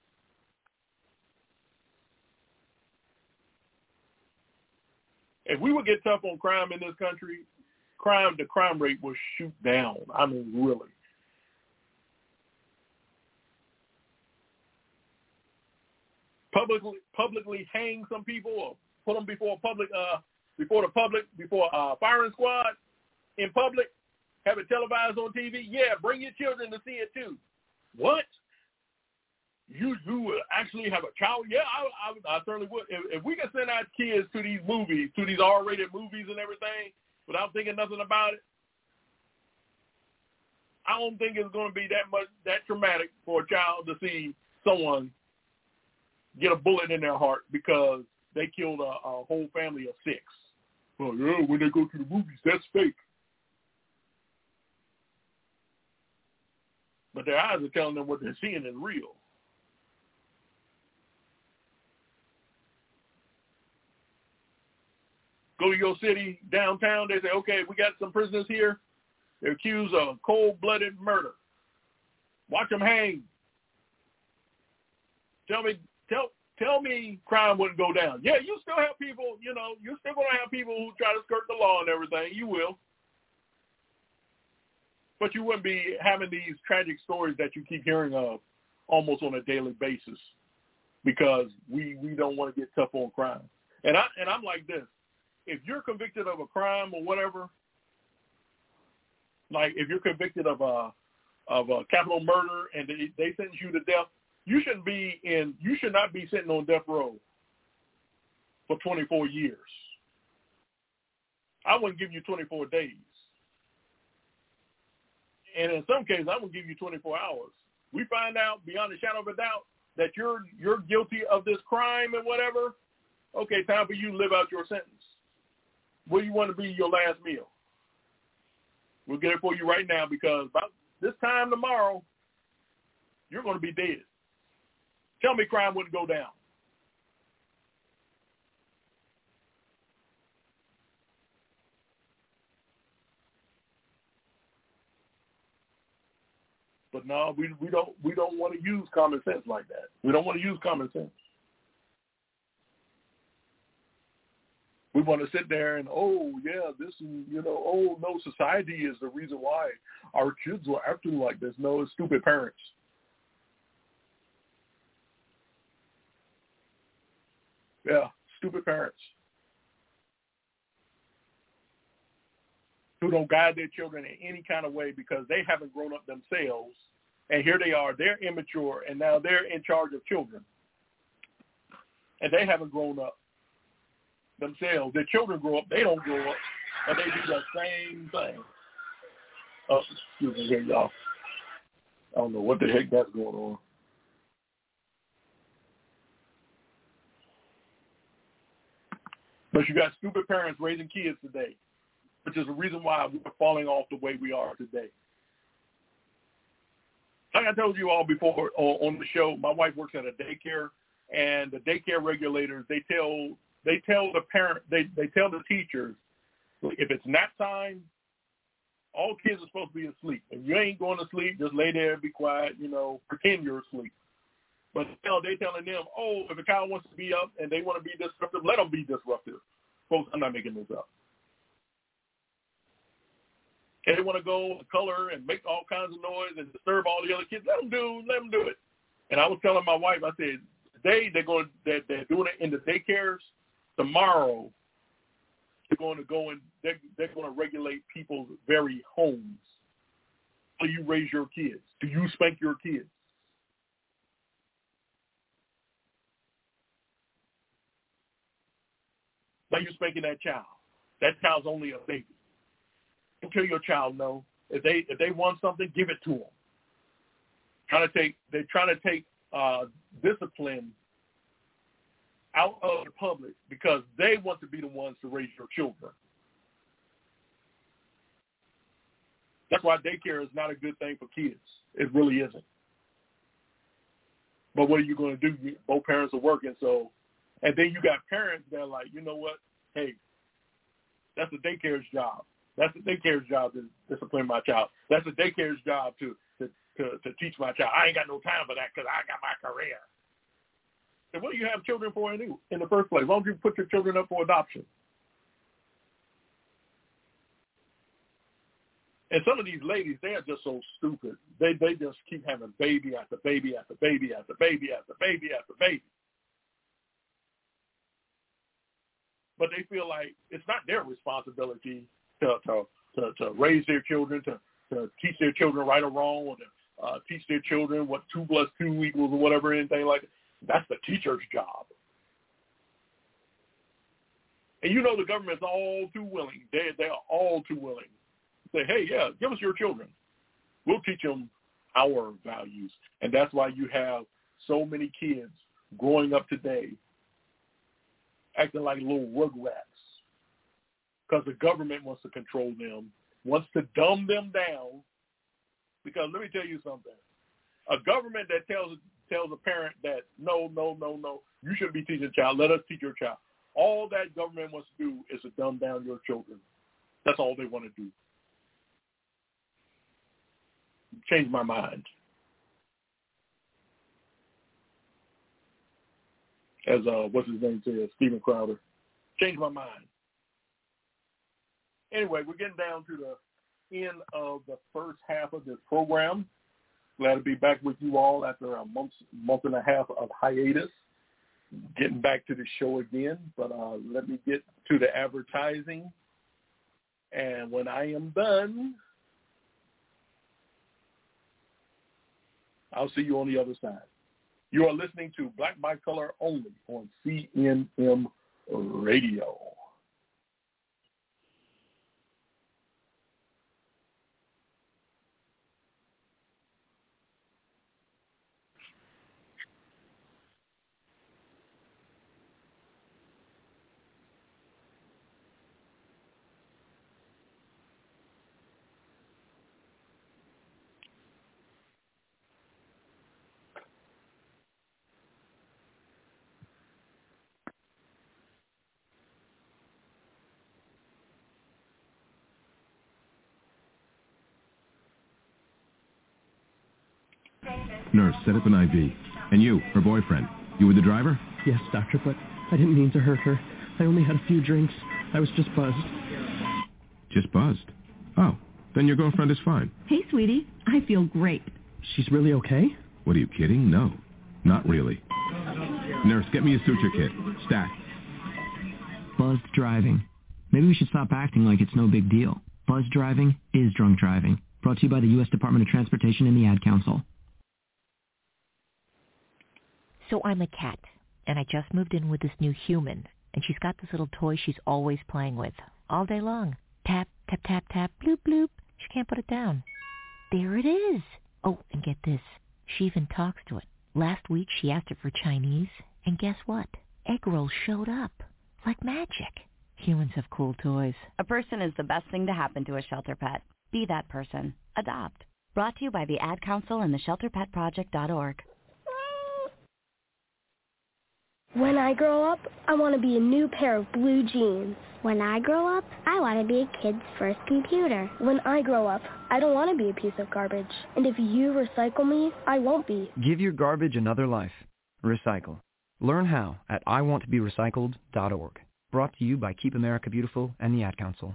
If we would get tough on crime in this country, the crime rate will shoot down. I mean, really. Publicly hang some people or put them before a firing squad in public, have it televised on TV. Yeah, bring your children to see it too. What? You would actually have a child? Yeah, I certainly would. If we can send our kids to these movies, to these R-rated movies and everything, without thinking nothing about it, I don't think it's going to be that traumatic for a child to see someone get a bullet in their heart because they killed a whole family of 6. Well, yeah, when they go to the movies, that's fake. But their eyes are telling them what they're seeing is real. Go to your city, downtown, they say, okay, we got some prisoners here. They're accused of cold-blooded murder. Watch them hang. Tell me crime wouldn't go down. Yeah, you still have people, you're still going to have people who try to skirt the law and everything. You will. But you wouldn't be having these tragic stories that you keep hearing of almost on a daily basis because we don't want to get tough on crime. And I'm like this. If you're convicted of a crime or whatever, like if you're convicted of a capital murder and they sentence you to death, you should not be sitting on death row for 24 years. I wouldn't give you 24 days. And in some cases, I would give you 24 hours. We find out beyond a shadow of a doubt that you're guilty of this crime and whatever. Okay, time for you to live out your sentence. Where you want to be your last meal? We'll get it for you right now because about this time tomorrow, you're going to be dead. Tell me crime wouldn't go down. But no, we don't want to use common sense like that. We don't want to use common sense. We want to sit there and, society is the reason why our kids are acting like this. No, it's stupid parents. Yeah, stupid parents who don't guide their children in any kind of way because they haven't grown up themselves. And here they are, they're immature, and now they're in charge of children. And they haven't grown up themselves. Their children grow up, they don't grow up, and they do the same thing. Oh, excuse me here, y'all. I don't know what the heck that's going on. But you got stupid parents raising kids today, which is the reason why we're falling off the way we are today. Like I told you all before on the show, my wife works at a daycare, and the daycare regulators, they tell the parent, they tell the teachers, if it's nap time, all kids are supposed to be asleep. If you ain't going to sleep, just lay there, be quiet, pretend you're asleep. But they're telling them, if a child wants to be up and they want to be disruptive, let them be disruptive. Folks, I'm not making this up. And they want to go and color and make all kinds of noise and disturb all the other kids. Let them do it. And I was telling my wife, I said, today they're doing it in the daycares. Tomorrow, they're going to go and they're going to regulate people's very homes. How do you raise your kids? Do you spank your kids? Are you spanking that child? That child's only a baby. Don't tell your child no. If they want something, give it to them. They're trying to take discipline out of the public because they want to be the ones to raise your children. That's why daycare is not a good thing for kids. It really isn't. But what are you going to do? Both parents are working, and then you got parents that are like, you know what? Hey, that's the daycare's job. That's the daycare's job to discipline my child. That's the daycare's job to teach my child. I ain't got no time for that because I got my career. And what do you have children for in the first place? Why don't you put your children up for adoption? And some of these ladies, they are just so stupid. They just keep having baby after baby after baby after baby after baby after baby. But they feel like it's not their responsibility to raise their children, to teach their children right or wrong, or to teach their children what 2 + 2 equals or whatever, anything like that. That's the teacher's job. And you know the government's all too willing. They're all too willing. Say, hey, yeah, give us your children. We'll teach them our values. And that's why you have so many kids growing up today acting like little rugrats because the government wants to control them, wants to dumb them down. Because let me tell you something. A government that tells a parent that, no, you shouldn't be teaching a child. Let us teach your child. All that government wants to do is to dumb down your children. That's all they want to do. Change my mind. As what's his name says, Steven Crowder. Change my mind. Anyway, we're getting down to the end of the first half of this program. Glad to be back with you all after a month and a half of hiatus. Getting back to the show again, but let me get to the advertising. And when I am done, I'll see you on the other side. You are listening to Black by Color only on CNM Radio. Nurse, set up an IV. And you, her boyfriend, you were the driver? Yes, doctor, but I didn't mean to hurt her. I only had a few drinks. I was just buzzed. Just buzzed? Oh, then your girlfriend is fine. Hey, sweetie. I feel great. She's really okay? What, are you kidding? No, not really. Nurse, get me a suture kit. Stat. Buzzed driving. Maybe we should stop acting like it's no big deal. Buzzed driving is drunk driving. Brought to you by the U.S. Department of Transportation and the Ad Council. So I'm a cat, and I just moved in with this new human, and she's got this little toy she's always playing with, all day long. Tap, tap, tap, tap, bloop, bloop. She can't put it down. There it is. Oh, and get this. She even talks to it. Last week she asked it for Chinese, and guess what? Egg rolls showed up. Like magic. Humans have cool toys. A person is the best thing to happen to a shelter pet. Be that person. Adopt. Brought to you by the Ad Council and the ShelterPetProject.org. When I grow up, I want to be a new pair of blue jeans. When I grow up, I want to be a kid's first computer. When I grow up, I don't want to be a piece of garbage. And if you recycle me, I won't be. Give your garbage another life. Recycle. Learn how at iwanttoberecycled.org. Brought to you by Keep America Beautiful and the Ad Council.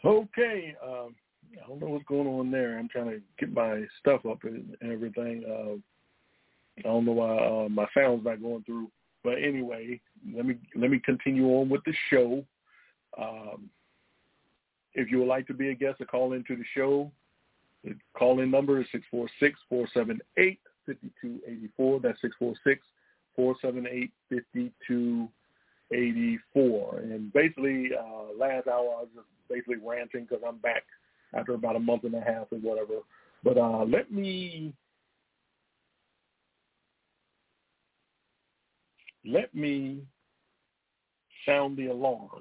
Okay. I don't know what's going on there. I'm trying to get my stuff up and everything. I don't know why my sound's not going through. But anyway, let me continue on with the show. If you would like to be a guest or call into the show, the call-in number is 646-478-5284. That's 646-478-5284. And basically, last hour I was just basically ranting because I'm back after about a month and a half or whatever. But let me sound the alarm.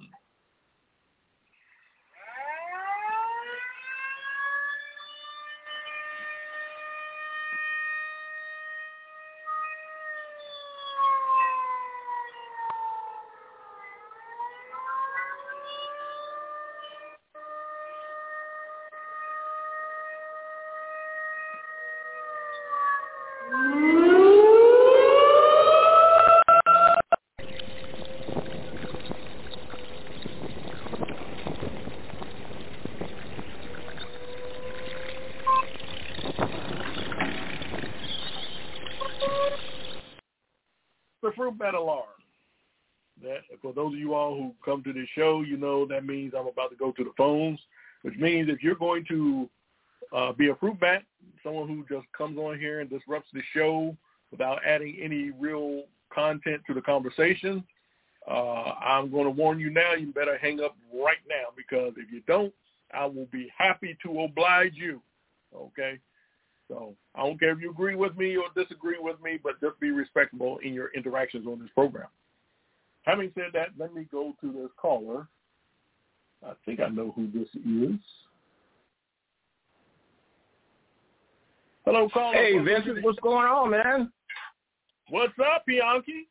The fruit bat alarm. That, for those of you all who come to this show, you know that means I'm about to go to the phones, which means if you're going to be a fruit bat, someone who just comes on here and disrupts the show without adding any real content to the conversation, I'm going to warn you now, you better hang up right now, because if you don't, I will be happy to oblige you, okay? So I don't care if you agree with me or disagree with me, but just be respectable in your interactions on this program. Having said that, let me go to this caller. I think I know who this is. Hello, caller. Hey, Vincent, what's going on, man? What's up, Bianchi?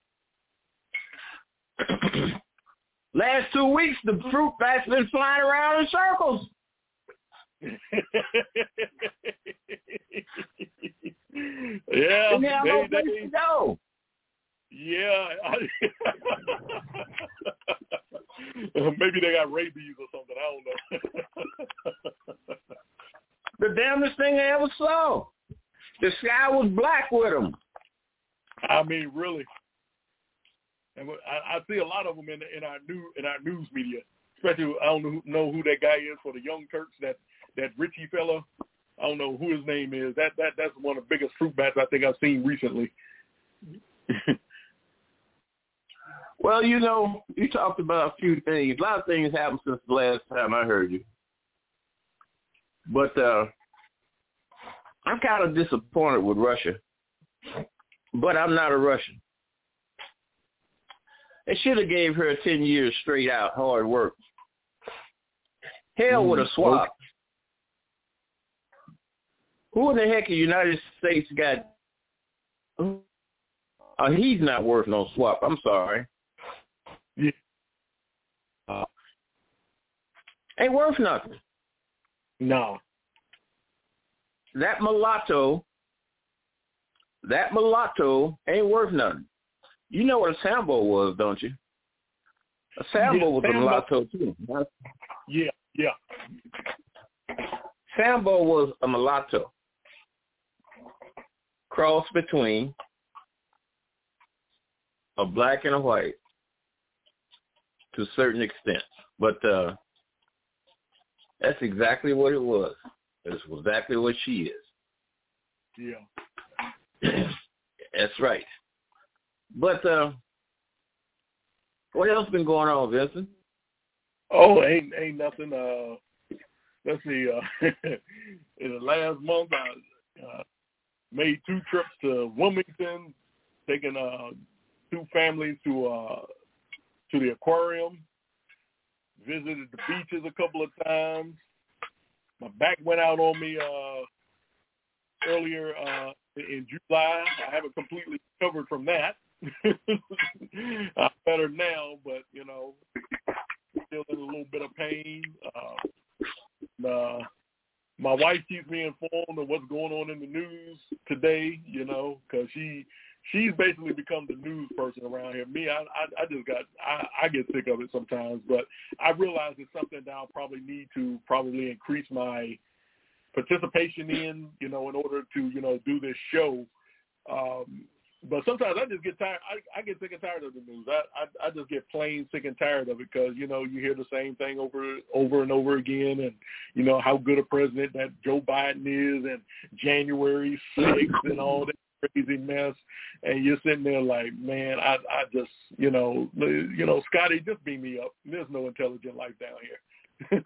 Last 2 weeks, the fruit bat's been flying around in circles. Yeah, they go. Yeah, maybe they got rabies or something. I don't know. The damnedest thing I ever saw. The sky was black with them. I mean, really. And I see a lot of them in our news media. Especially, I don't know who that guy is for the Young Turks. That Richie fella. I don't know who his name is. That's one of the biggest fruit bats I think I've seen recently. Well, you know, you talked about a few things. A lot of things happened since the last time I heard you. But I'm kind of disappointed with Russia. But I'm not a Russian. They should have gave her 10 years straight out, hard work. Hell with a swap. Who in the heck in the United States got... he's not worth no swap. I'm sorry. Yeah. Ain't worth nothing. No. That mulatto ain't worth nothing. You know what a Sambo was, don't you? A Sambo was a mulatto too. Yeah. Sambo was a mulatto. Cross between a black and a white to a certain extent. But that's exactly what it was. That's exactly what she is. Yeah. That's right. But what else been going on, Vincent? Oh, ain't nothing. Let's see. In the last month, I made 2 trips to Wilmington, taking 2 families to the aquarium. Visited the beaches a couple of times. My back went out on me earlier in July. I haven't completely recovered from that. I'm better now, but, you know, still in a little bit of pain. My wife keeps me informed of what's going on in the news today, you know, because she she's basically become the news person around here. Me, I get sick of it sometimes, but I realize it's something that I'll probably need to increase my participation in, in order to, do this show. But sometimes I just get tired. I get sick and tired of the news. I just get plain sick and tired of it because, you hear the same thing over and over again, and, how good a president that Joe Biden is, and January 6th and all that crazy mess. And you're sitting there like, man, I just, Scotty, just beam me up. There's no intelligent life down here,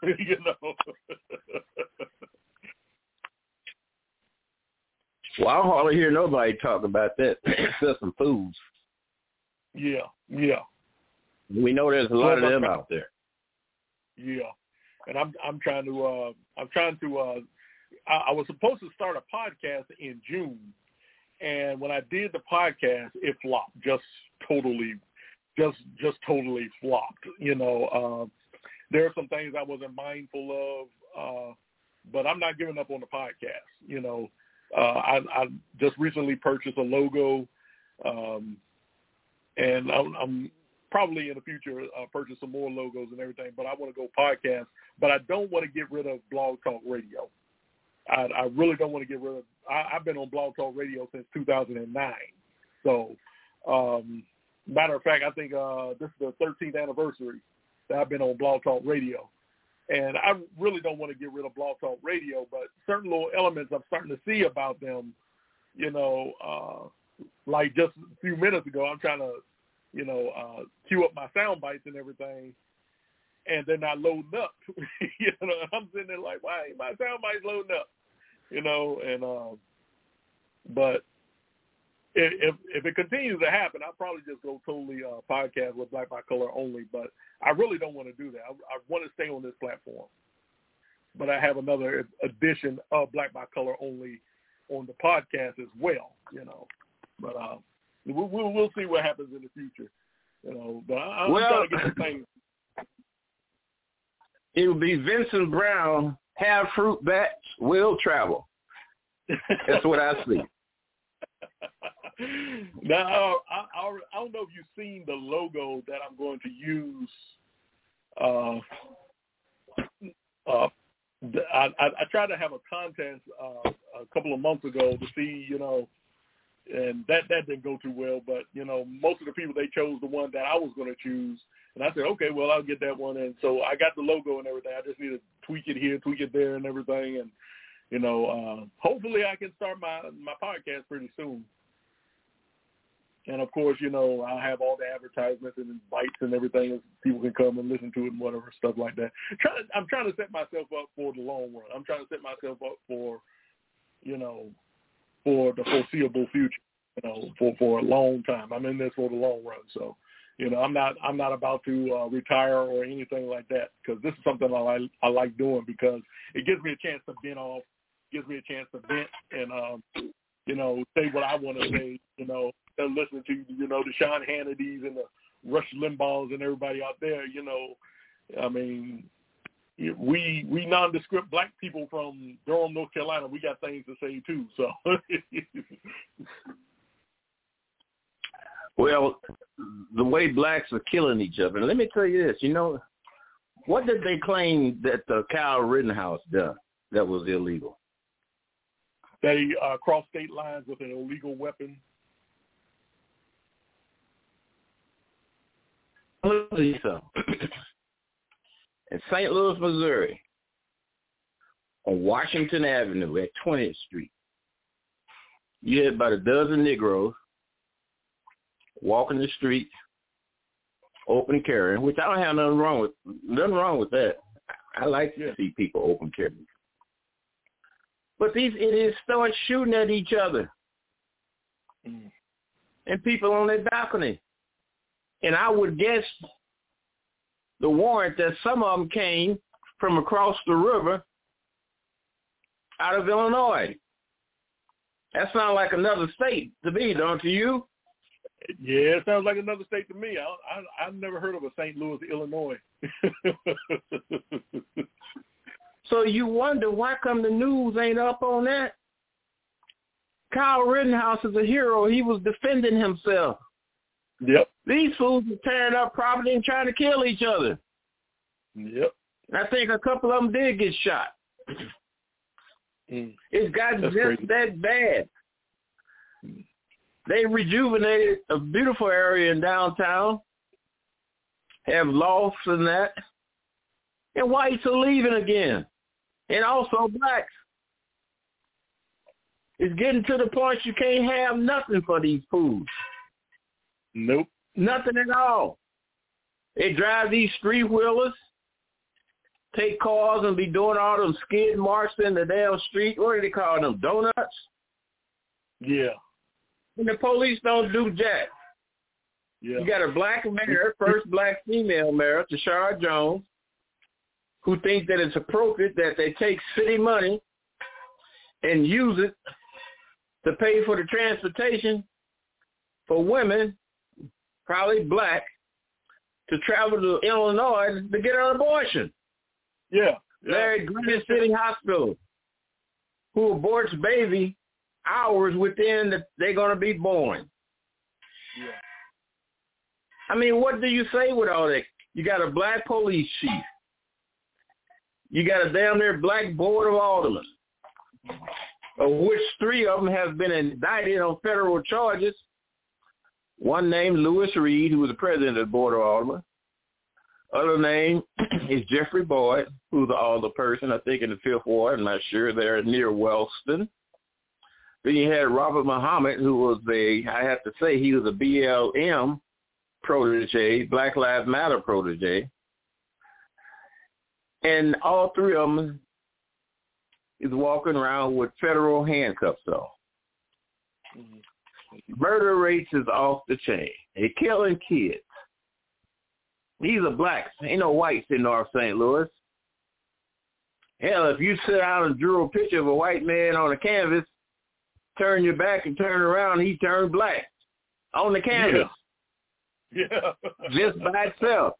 Well, I hardly hear nobody talk about that except some fools. Yeah. We know there's a lot of them out there. Yeah, and I'm trying to. I was supposed to start a podcast in June, and when I did the podcast, it flopped. Just totally flopped. There are some things I wasn't mindful of, but I'm not giving up on the podcast. I just recently purchased a logo, and I'm probably in the future purchase some more logos and everything, but I want to go podcast. But I don't want to get rid of Blog Talk Radio. I really don't want to get rid of I've been on Blog Talk Radio since 2009. So, matter of fact, I think this is the 13th anniversary that I've been on Blog Talk Radio. And I really don't want to get rid of Blog Talk Radio, but certain little elements I'm starting to see about them, like just a few minutes ago, I'm trying to, queue up my sound bites and everything, and they're not loading up. I'm sitting there like, why ain't my sound bites loading up? But if it continues to happen, I'll probably just go totally podcast with Black by Color only. But I really don't want to do that. I want to stay on this platform. But I have another edition of Black by Color only on the podcast as well. But we'll see what happens in the future. But I'm trying to get the thing. It will be Vincent Brown. Have fruit bats will travel. That's what I see. Now, I don't know if you've seen the logo that I'm going to use. I tried to have a contest a couple of months ago to see, and that didn't go too well. But, most of the people, they chose the one that I was going to choose. And I said, okay, well, I'll get that one. And so I got the logo and everything. I just need to tweak it here, tweak it there and everything. And, hopefully I can start my podcast pretty soon. And, of course, I'll have all the advertisements and bites and everything as people can come and listen to it and whatever, stuff like that. I'm trying to set myself up for the long run. I'm trying to set myself up for, for the foreseeable future, for a long time. I'm in this for the long run. So, I'm not about to retire or anything like that, because this is something I like doing, because it gives me a chance to vent off, gives me a chance to vent and, say what I want to say, listening to, the Sean Hannitys and the Rush Limbaughs and everybody out there, I mean, we nondescript black people from Durham, North Carolina, we got things to say too, so. Well, the way blacks are killing each other, and let me tell you this, what did they claim that Kyle Rittenhouse done that was illegal? That he crossed state lines with an illegal weapon. In St. Louis, Missouri, on Washington Avenue at 20th Street, you had about a dozen Negroes walking the street, open carrying, which I don't have nothing wrong with that. I like to see people open carrying. But these idiots start shooting at each other. And people on their balcony. And I would guess the warrant that some of them came from across the river out of Illinois. That sounds like another state to me, don't you? Yeah, it sounds like another state to me. I've never heard of a St. Louis, Illinois. So you wonder why come the news ain't up on that? Kyle Rittenhouse is a hero. He was defending himself. Yep. These fools are tearing up property and trying to kill each other. Yep. And I think a couple of them did get shot. It's gotten just that bad. They rejuvenated a beautiful area in downtown, have lofts and that, and whites are leaving again, and also blacks. It's getting to the point you can't have nothing for these fools. Nope. Nothing at all. They drive these street wheelers, take cars and be doing all them skid marks in the damn street. What do they call them? Donuts? Yeah. And the police don't do jack. Yeah. You got a black mayor, first black female mayor, Tashara Jones, who thinks that it's appropriate that they take city money and use it to pay for the transportation for women, probably black, to travel to Illinois to get an abortion. Yeah. Larry Green City Hospital, who aborts baby hours within they're going to be born. Yeah. I mean, what do you say with all that? You got a black police chief. You got a damn near black board of aldermen, of which 3 of them have been indicted on federal charges. One named Lewis Reed, who was the president of the board of aldermen. Other name is Jeffrey Boyd, who's the alderperson, I think, in the 5th Ward. I'm not sure. They're near Wellston. Then you had Robert Muhammad, who was I have to say, he was a BLM protege, Black Lives Matter protege. And all 3 of them is walking around with federal handcuffs on. Murder rates is off the chain. They're killing kids. These are blacks. Ain't no whites in North St. Louis. Hell, if you sit down and drew a picture of a white man on a canvas, turn your back and turn around, he turned black on the canvas. Yeah. Just by itself.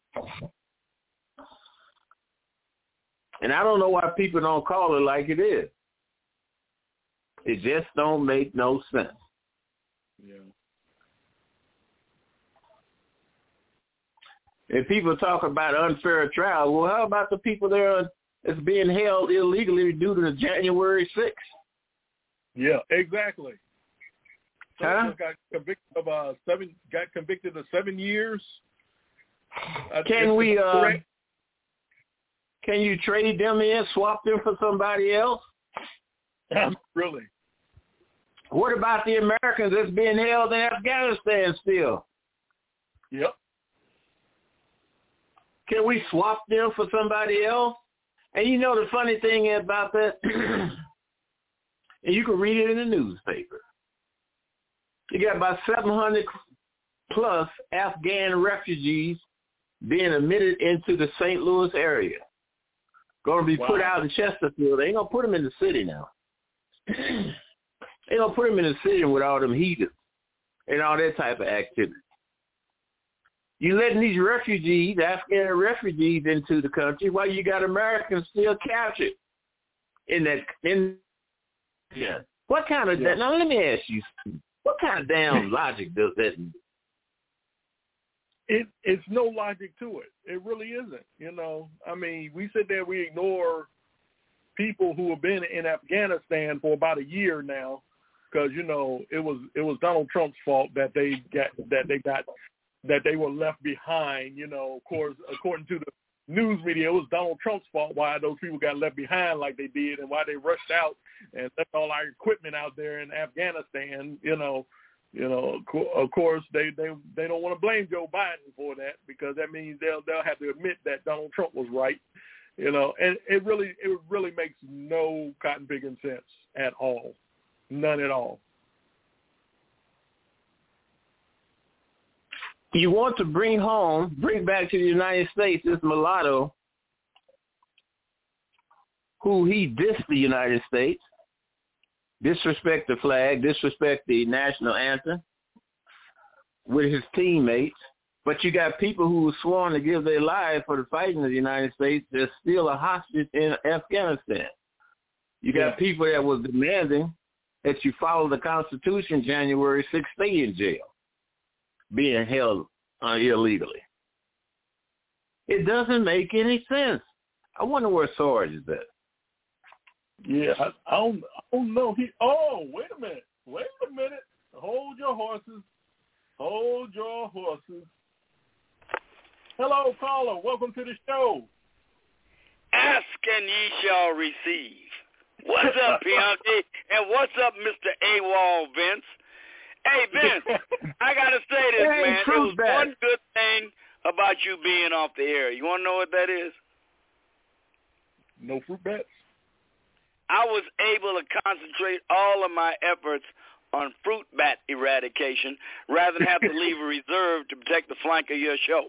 And I don't know why people don't call it like it is. It just don't make no sense. Yeah. If people talk about unfair trial, well, how about the people there that's being held illegally due to the January 6th? Yeah, exactly. Huh? Got convicted of 7 years. Can you trade them in, swap them for somebody else? Really? What about the Americans that's being held in Afghanistan still? Yep. Can we swap them for somebody else? And you know the funny thing about that, and you can read it in the newspaper. You got about 700 plus Afghan refugees being admitted into the St. Louis area. Going to be put out in Chesterfield. They ain't going to put them in the city now. They going to put them in the city with all them heathens and all that type of activity. You letting these refugees, Afghan refugees, into the country while you got Americans still captured in that. What kind of now? Let me ask you, what kind of damn logic does that? It's no logic to it. It really isn't. You know, I mean, we sit there, we ignore people who have been in Afghanistan for about a year now, because you know it was Donald Trump's fault that they were left behind. You know, of course, according to the news media, it was Donald Trump's fault why those people got left behind like they did, and why they rushed out and left all our equipment out there in Afghanistan. You know, of course, they don't want to blame Joe Biden for that, because that means they'll have to admit that Donald Trump was right. You know, and it really makes no cotton picking sense at all, none at all. You want to bring back to the United States this mulatto who he dissed the United States, disrespect the flag, disrespect the national anthem with his teammates. But you got people who were sworn to give their lives for the fighting of the United States that's still a hostage in Afghanistan. You got people that was demanding that you follow the Constitution, January 6th, stay in jail, being held illegally. It doesn't make any sense. I wonder where Sarge is at. Yeah, I don't know. Wait a minute. Hold your horses. Hello, caller. Welcome to the show. Ask and ye shall receive. What's up, Bianchi? And what's up, Mr. AWOL Vince? Hey, Vince, I got to say this, man. There was one good thing about you being off the air. You want to know what that is? No fruit bats. I was able to concentrate all of my efforts on fruit bat eradication rather than have to leave a reserve to protect the flank of your show.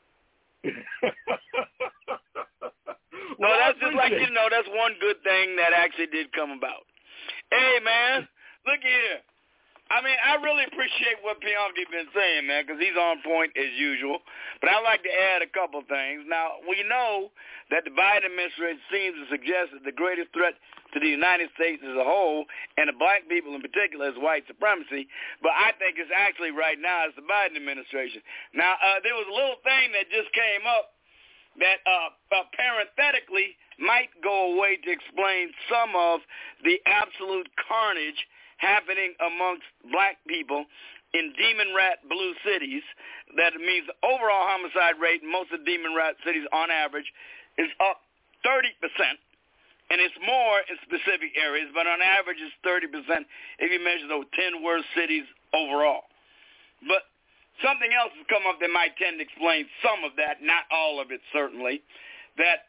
No, that's just like, that's one good thing that actually did come about. Hey, man, look here. I mean, I really appreciate what Bianchi's been saying, man, because he's on point as usual. But I'd like to add a couple things. Now, we know that the Biden administration seems to suggest that the greatest threat to the United States as a whole, and the black people in particular, is white supremacy. But I think it's actually right now it's the Biden administration. Now, there was a little thing that just came up that parenthetically might go away to explain some of the absolute carnage happening amongst black people in Demon Rat blue cities. That means the overall homicide rate in most of the Demon Rat cities on average is up 30%. And it's more in specific areas, but on average it's 30% if you measure the 10 worst cities overall. But something else has come up that might tend to explain some of that, not all of it certainly, that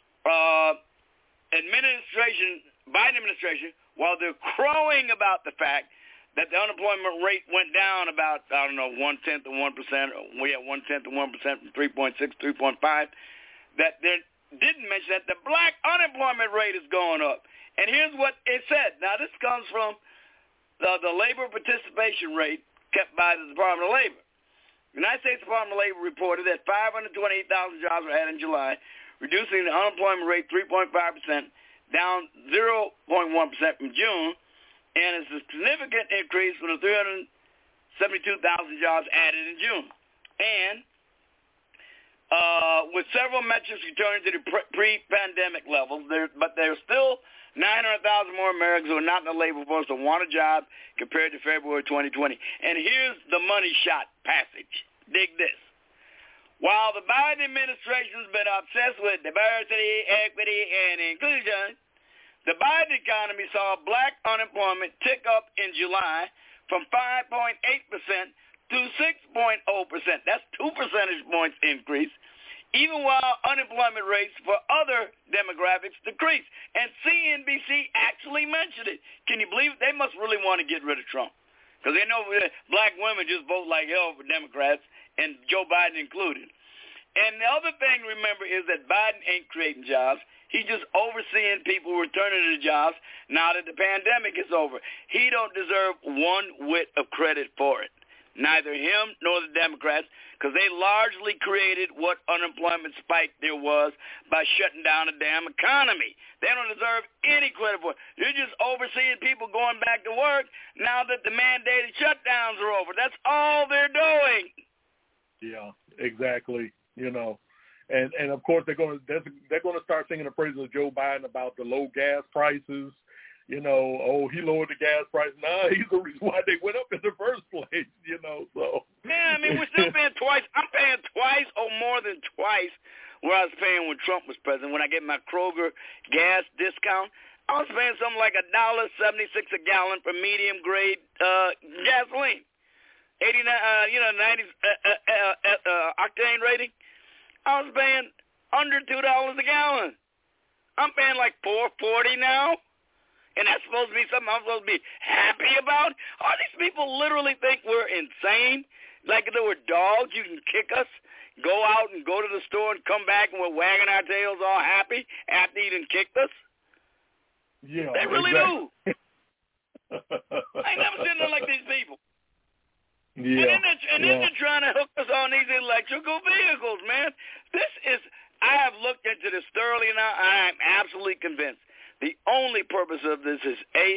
Biden administration, while they're crowing about the fact that the unemployment rate went down about, 1/10 of 1%, we had 1/10 of 1% from 3.6 to 3.5, that they didn't mention that the black unemployment rate is going up. And here's what it said. Now, this comes from the labor participation rate kept by the Department of Labor. The United States Department of Labor reported that 528,000 jobs were added in July, reducing the unemployment rate 3.5%, down 0.1% from June, and it's a significant increase from the 372,000 jobs added in June. And with several metrics returning to the pre-pandemic levels, but there's still 900,000 more Americans who are not in the labor force who want a job compared to February 2020. And here's the money shot passage. Dig this. While the Biden administration's been obsessed with diversity, equity, and inclusion, the Biden economy saw black unemployment tick up in July from 5.8% to 6.0%. That's 2 percentage points increase, even while unemployment rates for other demographics decreased. And CNBC actually mentioned it. Can you believe it? They must really want to get rid of Trump because they know black women just vote like hell for Democrats, and Joe Biden included. And the other thing, remember, is that Biden ain't creating jobs. He's just overseeing people returning to jobs now that the pandemic is over. He don't deserve one whit of credit for it. Neither him nor the Democrats, because they largely created what unemployment spike there was by shutting down the damn economy. They don't deserve any credit for it. You're just overseeing people going back to work now that the mandated shutdowns are over. That's all they're doing. Yeah, exactly. And of course they're going to start singing the praises of Joe Biden about the low gas prices. He lowered the gas price. Nah, he's the reason why they went up in the first place, so. Yeah, I mean, we're still paying twice. I'm paying twice or more than twice what I was paying when Trump was president. When I get my Kroger gas discount, I was paying something like $1.76 a gallon for medium grade gasoline. 90 octane rating. I was paying under $2 a gallon. I'm paying like $4.40 now. And that's supposed to be something I'm supposed to be happy about? All these people literally think we're insane. Like if they were dogs, you can kick us, go out and go to the store and come back and we're wagging our tails all happy after you done kicked us. Yeah, they really do. I ain't never seen nothing like these people. Yeah. And then they're trying to hook us on these electrical vehicles, man. I have looked into this thoroughly now, and I'm absolutely convinced. The only purpose of this is, A,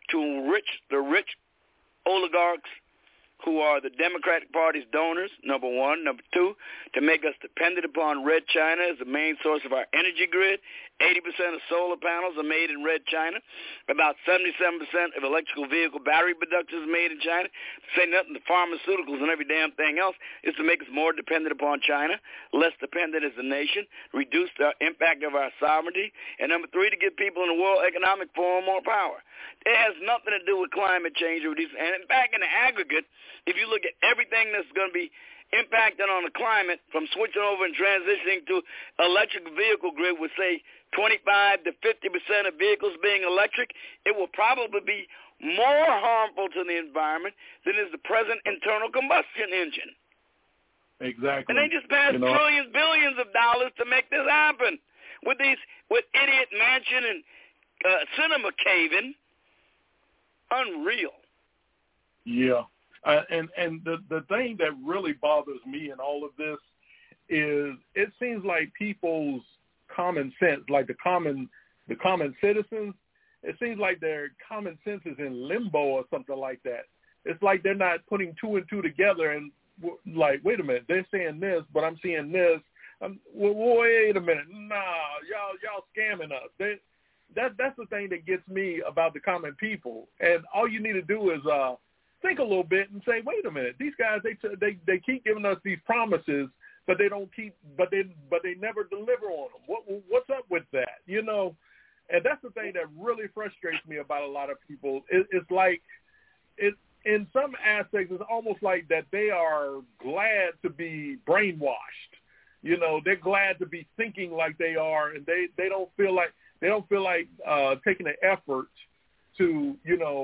to the rich oligarchs who are the Democratic Party's donors, number one. Number two, to make us dependent upon Red China as the main source of our energy grid. 80% of solar panels are made in Red China. About 77% of electrical vehicle battery production is made in China. To say nothing to pharmaceuticals and every damn thing else is to make us more dependent upon China, less dependent as a nation, reduce the impact of our sovereignty, and number three, to give people in the World Economic Forum more power. It has nothing to do with climate change. And in fact, in the aggregate, if you look at everything that's going to be impacting on the climate, from switching over and transitioning to electric vehicle grid with, say, 25 to 50% of vehicles being electric, it will probably be more harmful to the environment than is the present internal combustion engine. Exactly. And they just passed trillions, billions of dollars to make this happen with idiot Manchin and cinema caving. Unreal. Yeah. And the thing that really bothers me in all of this is it seems like people's common sense, like the common citizens, it seems like their common sense is in limbo or something like that. It's like they're not putting two and two together and like, wait a minute, they're saying this, but I'm seeing this. Wait a minute, nah, y'all scamming us. That's the thing that gets me about the common people. And all you need to do is think a little bit and say, wait a minute, these guys they keep giving us these promises, but they don't keep, but they never deliver on them. What's up with that? And that's the thing that really frustrates me about a lot of people. It's like in some aspects, it's almost like that they are glad to be brainwashed. They're glad to be thinking like they are, and they don't feel like taking the effort to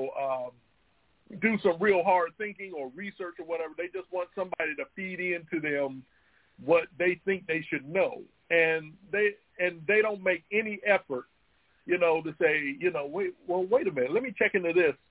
do some real hard thinking or research or whatever. They just want somebody to feed into them what they think they should know, and they don't make any effort, to say, wait a minute, let me check into this.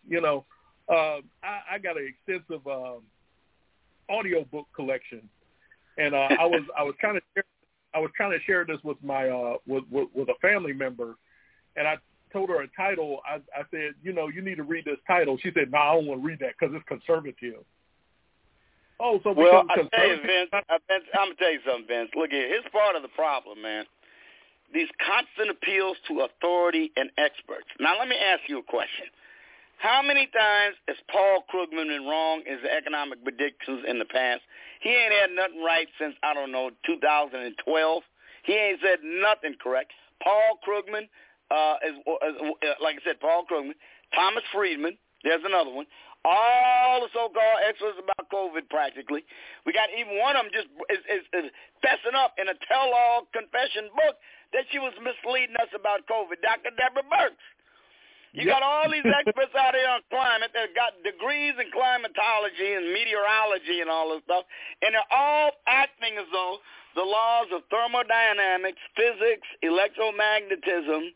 I got an extensive audiobook collection, and I was trying to share this with my with a family member, and I told her a title. I said, you need to read this title. She said, no, I don't want to read that because it's conservative. Oh, so well, I tell you, Vince, I'm gonna tell you something, Vince. Look here, here's part of the problem, man. These constant appeals to authority and experts. Now, let me ask you a question. How many times has Paul Krugman been wrong in his economic predictions in the past? He ain't had nothing right since, 2012. He ain't said nothing correct. Paul Krugman, like I said, Paul Krugman, Thomas Friedman, there's another one. All the so-called experts about COVID practically. We got even one of them just is fessing up in a tell-all confession book that she was misleading us about COVID, Dr. Deborah Birx. You got all these experts out here on climate that got degrees in climatology and meteorology and all this stuff, and they're all acting as though the laws of thermodynamics, physics, electromagnetism,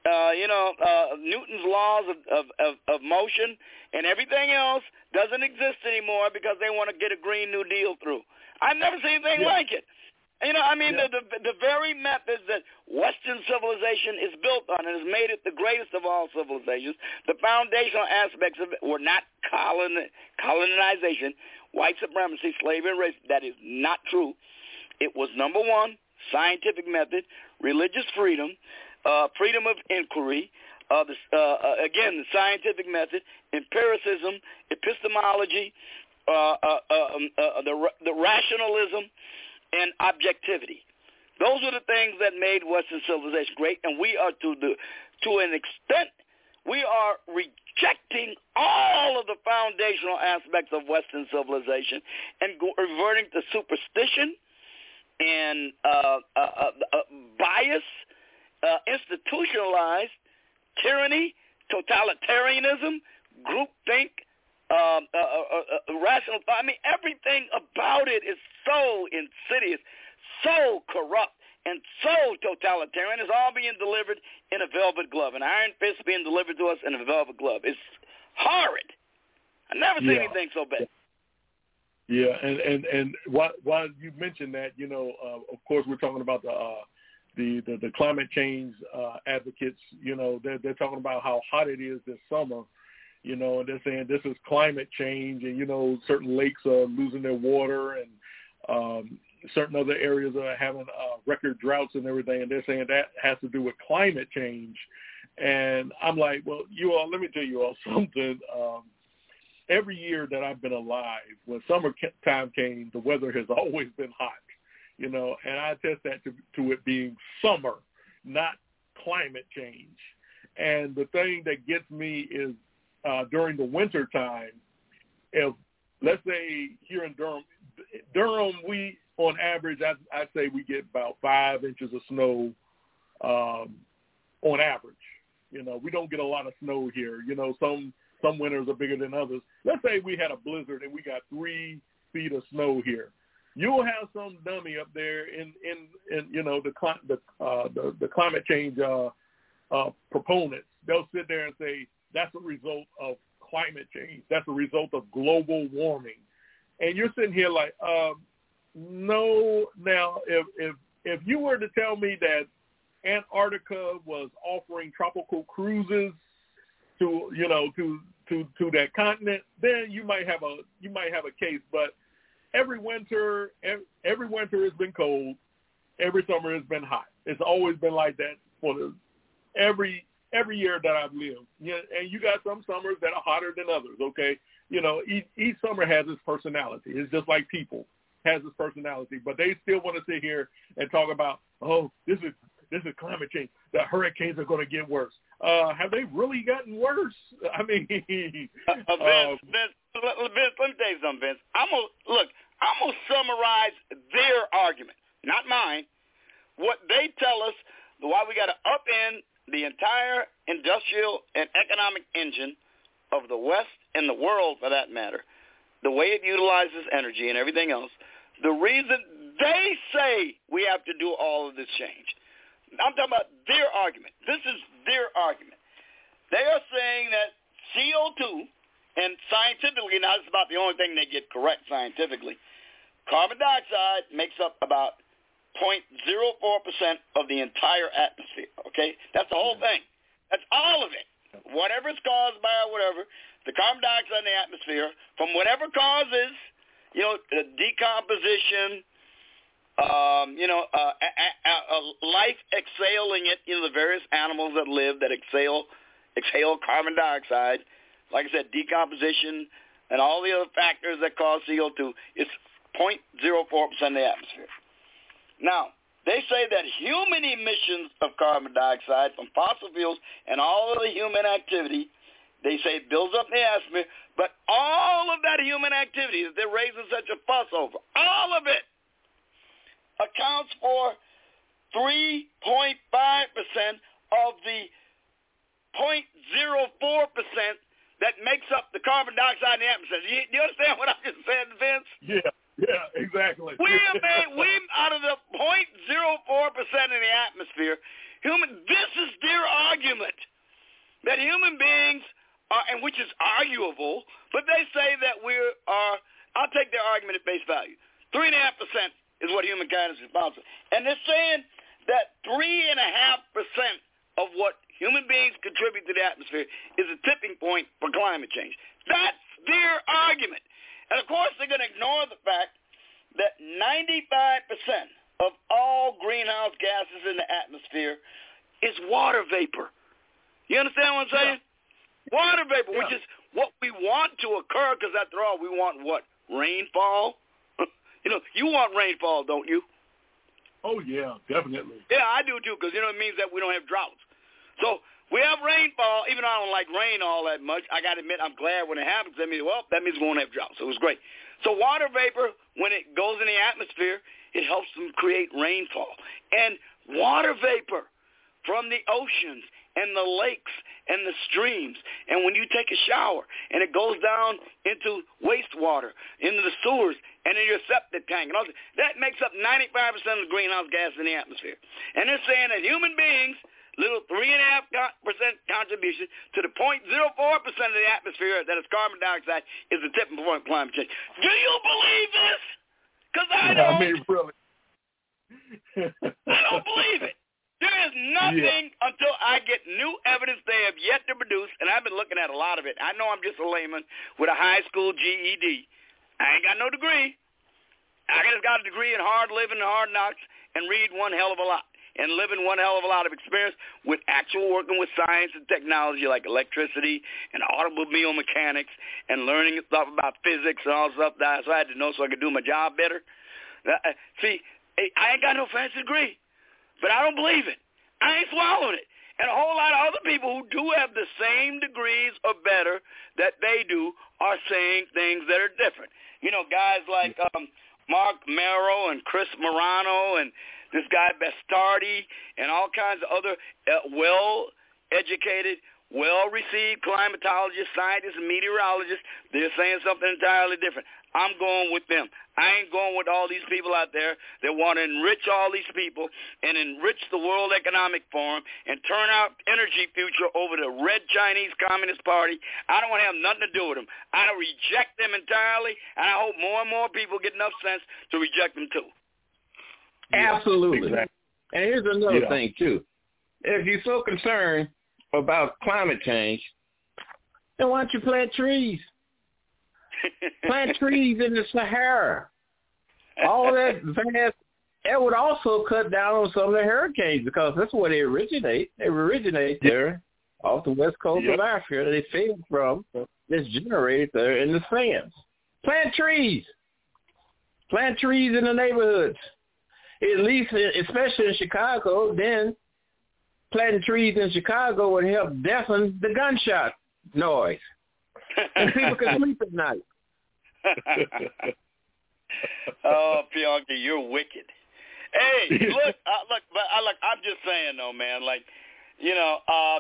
Newton's laws of motion and everything else doesn't exist anymore because they want to get a Green New Deal through. I've never seen anything like it. The very methods that Western civilization is built on and has made it the greatest of all civilizations, the foundational aspects of it were not colonization, white supremacy, slavery, and race. That is not true. It was, number one, scientific method, religious freedom, freedom of inquiry, the scientific method, empiricism, epistemology, the rationalism, and objectivity. Those are the things that made Western civilization great, and we are to an extent, we are rejecting all of the foundational aspects of Western civilization and reverting to superstition and bias, institutionalized tyranny, totalitarianism, groupthink, rational thought. Everything about it is so insidious, so corrupt, and so totalitarian. It's all being delivered in a velvet glove, an iron fist being delivered to us in a velvet glove. It's horrid. I've never seen anything so bad. Yeah, and while you mentioned that, of course, we're talking about the climate change advocates. They're talking about how hot it is this summer. and they're saying this is climate change, and, certain lakes are losing their water, and certain other areas are having record droughts and everything, and they're saying that has to do with climate change. And I'm like, well, you all, let me tell you all something. Every year that I've been alive, when summer time came, the weather has always been hot, and I attest that to it being summer, not climate change. And the thing that gets me is during the winter time, if, let's say here in Durham, we, on average, I'd say we get about 5 inches of snow on average. We don't get a lot of snow here. Some winters are bigger than others. Let's say we had a blizzard and we got 3 feet of snow here. You'll have some dummy up there in the climate change proponents. They'll sit there and say that's a result of climate change. That's a result of global warming. And you're sitting here like, no. Now, if you were to tell me that Antarctica was offering tropical cruises to that continent, then you might have a case. But every winter has been cold. Every summer has been hot. It's always been like that for every year that I've lived. And you got some summers that are hotter than others. Okay, each summer has its personality. It's just like people has its personality, but they still want to sit here and talk about, oh, this is climate change. The hurricanes are going to get worse. Have they really gotten worse? I mean, Vince, let me tell you something, Vince. I'm gonna summarize their argument, not mine. What they tell us, why we got to upend the entire industrial and economic engine of the West and the world, for that matter, the way it utilizes energy and everything else. The reason they say we have to do all of this change. I'm talking about their argument. This is their argument. They are saying that CO2, and scientifically, now this is about the only thing they get correct scientifically, carbon dioxide makes up about 0.04% of the entire atmosphere, okay? That's the whole thing. That's all of it. Whatever it's caused by or whatever, the carbon dioxide in the atmosphere, from whatever causes, decomposition, life exhaling it, the various animals that live that exhale carbon dioxide, like I said, decomposition and all the other factors that cause CO2, it's 0.04% of the atmosphere. Now, they say that human emissions of carbon dioxide from fossil fuels and all of the human activity, they say it builds up in the atmosphere, but all of that human activity that they're raising such a fuss over, all of it accounts for 3.5% of the 0.04% that makes up the carbon dioxide in the atmosphere. Do you understand what I just said, Vince? Yeah, exactly. We out of the 0.04% in the atmosphere, this is their argument, that human beings are, and which is arguable, but they say that I'll take their argument at face value. 3.5% is what humankind is responsible. And they're saying that 3.5% of what human beings contribute to the atmosphere is a tipping point for climate change. That's their argument. And, of course, they're going to ignore the fact that 95% of all greenhouse gases in the atmosphere is water vapor. You understand what I'm saying? Yeah. Water vapor, which is what we want to occur, because, after all, we want what? Rainfall? You want rainfall, don't you? Oh, yeah, definitely. Yeah, I do, too, because, it means that we don't have droughts. So we have rainfall, even though I don't like rain all that much. I got to admit, I'm glad when it happens. That means we won't have droughts. So it was great. So water vapor, when it goes in the atmosphere, it helps them create rainfall. And water vapor from the oceans and the lakes and the streams, and when you take a shower and it goes down into wastewater, into the sewers, and in your septic tank, and all that makes up 95% of the greenhouse gas in the atmosphere. And they're saying that human beings, little 3.5% contribution to the 0.04% of the atmosphere that is carbon dioxide is the tipping point of climate change. Do you believe this? Because I don't. I mean, really. I don't believe it. There is nothing until I get new evidence they have yet to produce, and I've been looking at a lot of it. I know I'm just a layman with a high school GED. I ain't got no degree. I just got a degree in hard living and hard knocks and read one hell of a lot and living one hell of a lot of experience with actual working with science and technology like electricity and automobile mechanics and learning stuff about physics and all stuff that I had to know so I could do my job better. See, I ain't got no fancy degree, but I don't believe it. I ain't swallowed it. And a whole lot of other people who do have the same degrees or better that they do are saying things that are different. You know, guys like Mark Merrow and Chris Morano and this guy Bastardi and all kinds of other well-educated, well-received climatologists, scientists, and meteorologists. They're saying something entirely different. I'm going with them. I ain't going with all these people out there that want to enrich all these people and enrich the World Economic Forum and turn our energy future over to Red Chinese Communist Party. I don't want to have nothing to do with them. I reject them entirely, and I hope more and more people get enough sense to reject them too. Absolutely. Exactly. And here's another thing, too. If you're so concerned about climate change, then why don't you plant trees? Plant trees in the Sahara. All that vast, it would also cut down on some of the hurricanes because that's where they originate. They originate there off the west coast of Africa. They fed from this generated there in the sands. Plant trees. Plant trees in the neighborhoods. At least, especially in Chicago, then planting trees in Chicago would help deafen the gunshot noise. And people can sleep at night. Oh, Bianca, you're wicked. Hey, look, I'm just saying, though, man, like, you know,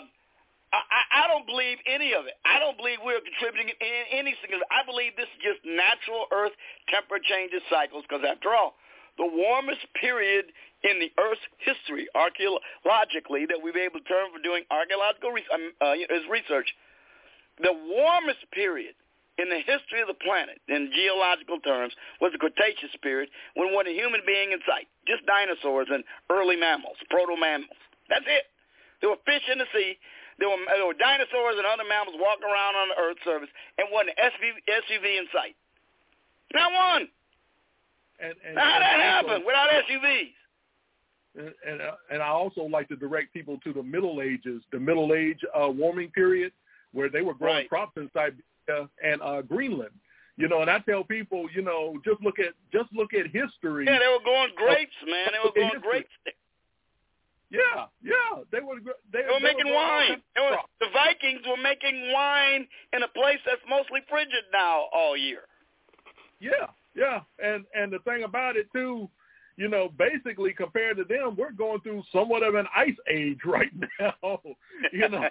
I don't believe any of it. I don't believe we're contributing in any significant. I believe this is just natural Earth temperature changes cycles because, after all, the warmest period in the Earth's history, archaeologically, that we've been able to term for doing archaeological research, the warmest period in the history of the planet, in geological terms, was the Cretaceous period when wasn't a human being in sight, just dinosaurs and early mammals, proto-mammals. That's it. There were fish in the sea. There were dinosaurs and other mammals walking around on the Earth's surface and wasn't an SUV in sight. Not one. How did that happen without SUVs? And I also like to direct people to the Middle Ages, the Middle Age warming period, where they were growing crops in Siberia and Greenland. You know, and I tell people, you know, just look at history. Yeah, they were growing grapes, man. They were growing grapes. Yeah. They were making wine. The Vikings were making wine in a place that's mostly frigid now all year. Yeah. And the thing about it too, you know, basically compared to them, we're going through somewhat of an ice age right now. You know.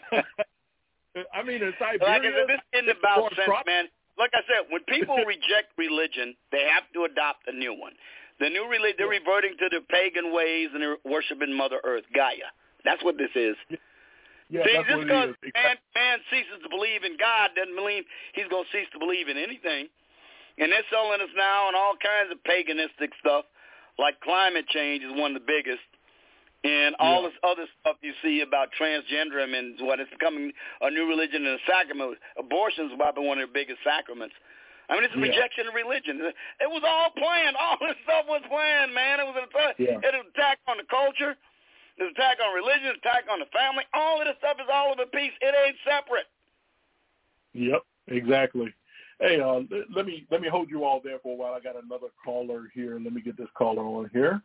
I mean, in Siberia, this isn't about sense, man. Like I said, when people reject religion, they have to adopt a new one. The new religion, they're reverting to their pagan ways and they're worshiping Mother Earth, Gaia. That's what this is. Yeah, see, that's just because man ceases to believe in God doesn't mean he's going to cease to believe in anything. And they're selling us now on all kinds of paganistic stuff, like climate change is one of the biggest. And all this other stuff you see about transgenderism and what it's becoming a new religion and a sacrament. Abortion is probably one of their biggest sacraments. I mean, it's a rejection of religion. It was all planned. All this stuff was planned, man. It was an attack on the culture. It was an attack on religion. It was an attack on the family. All of this stuff is all of a piece. It ain't separate. Yep, exactly. Hey, let me hold you all there for a while. I got another caller here. Let me get this caller on here.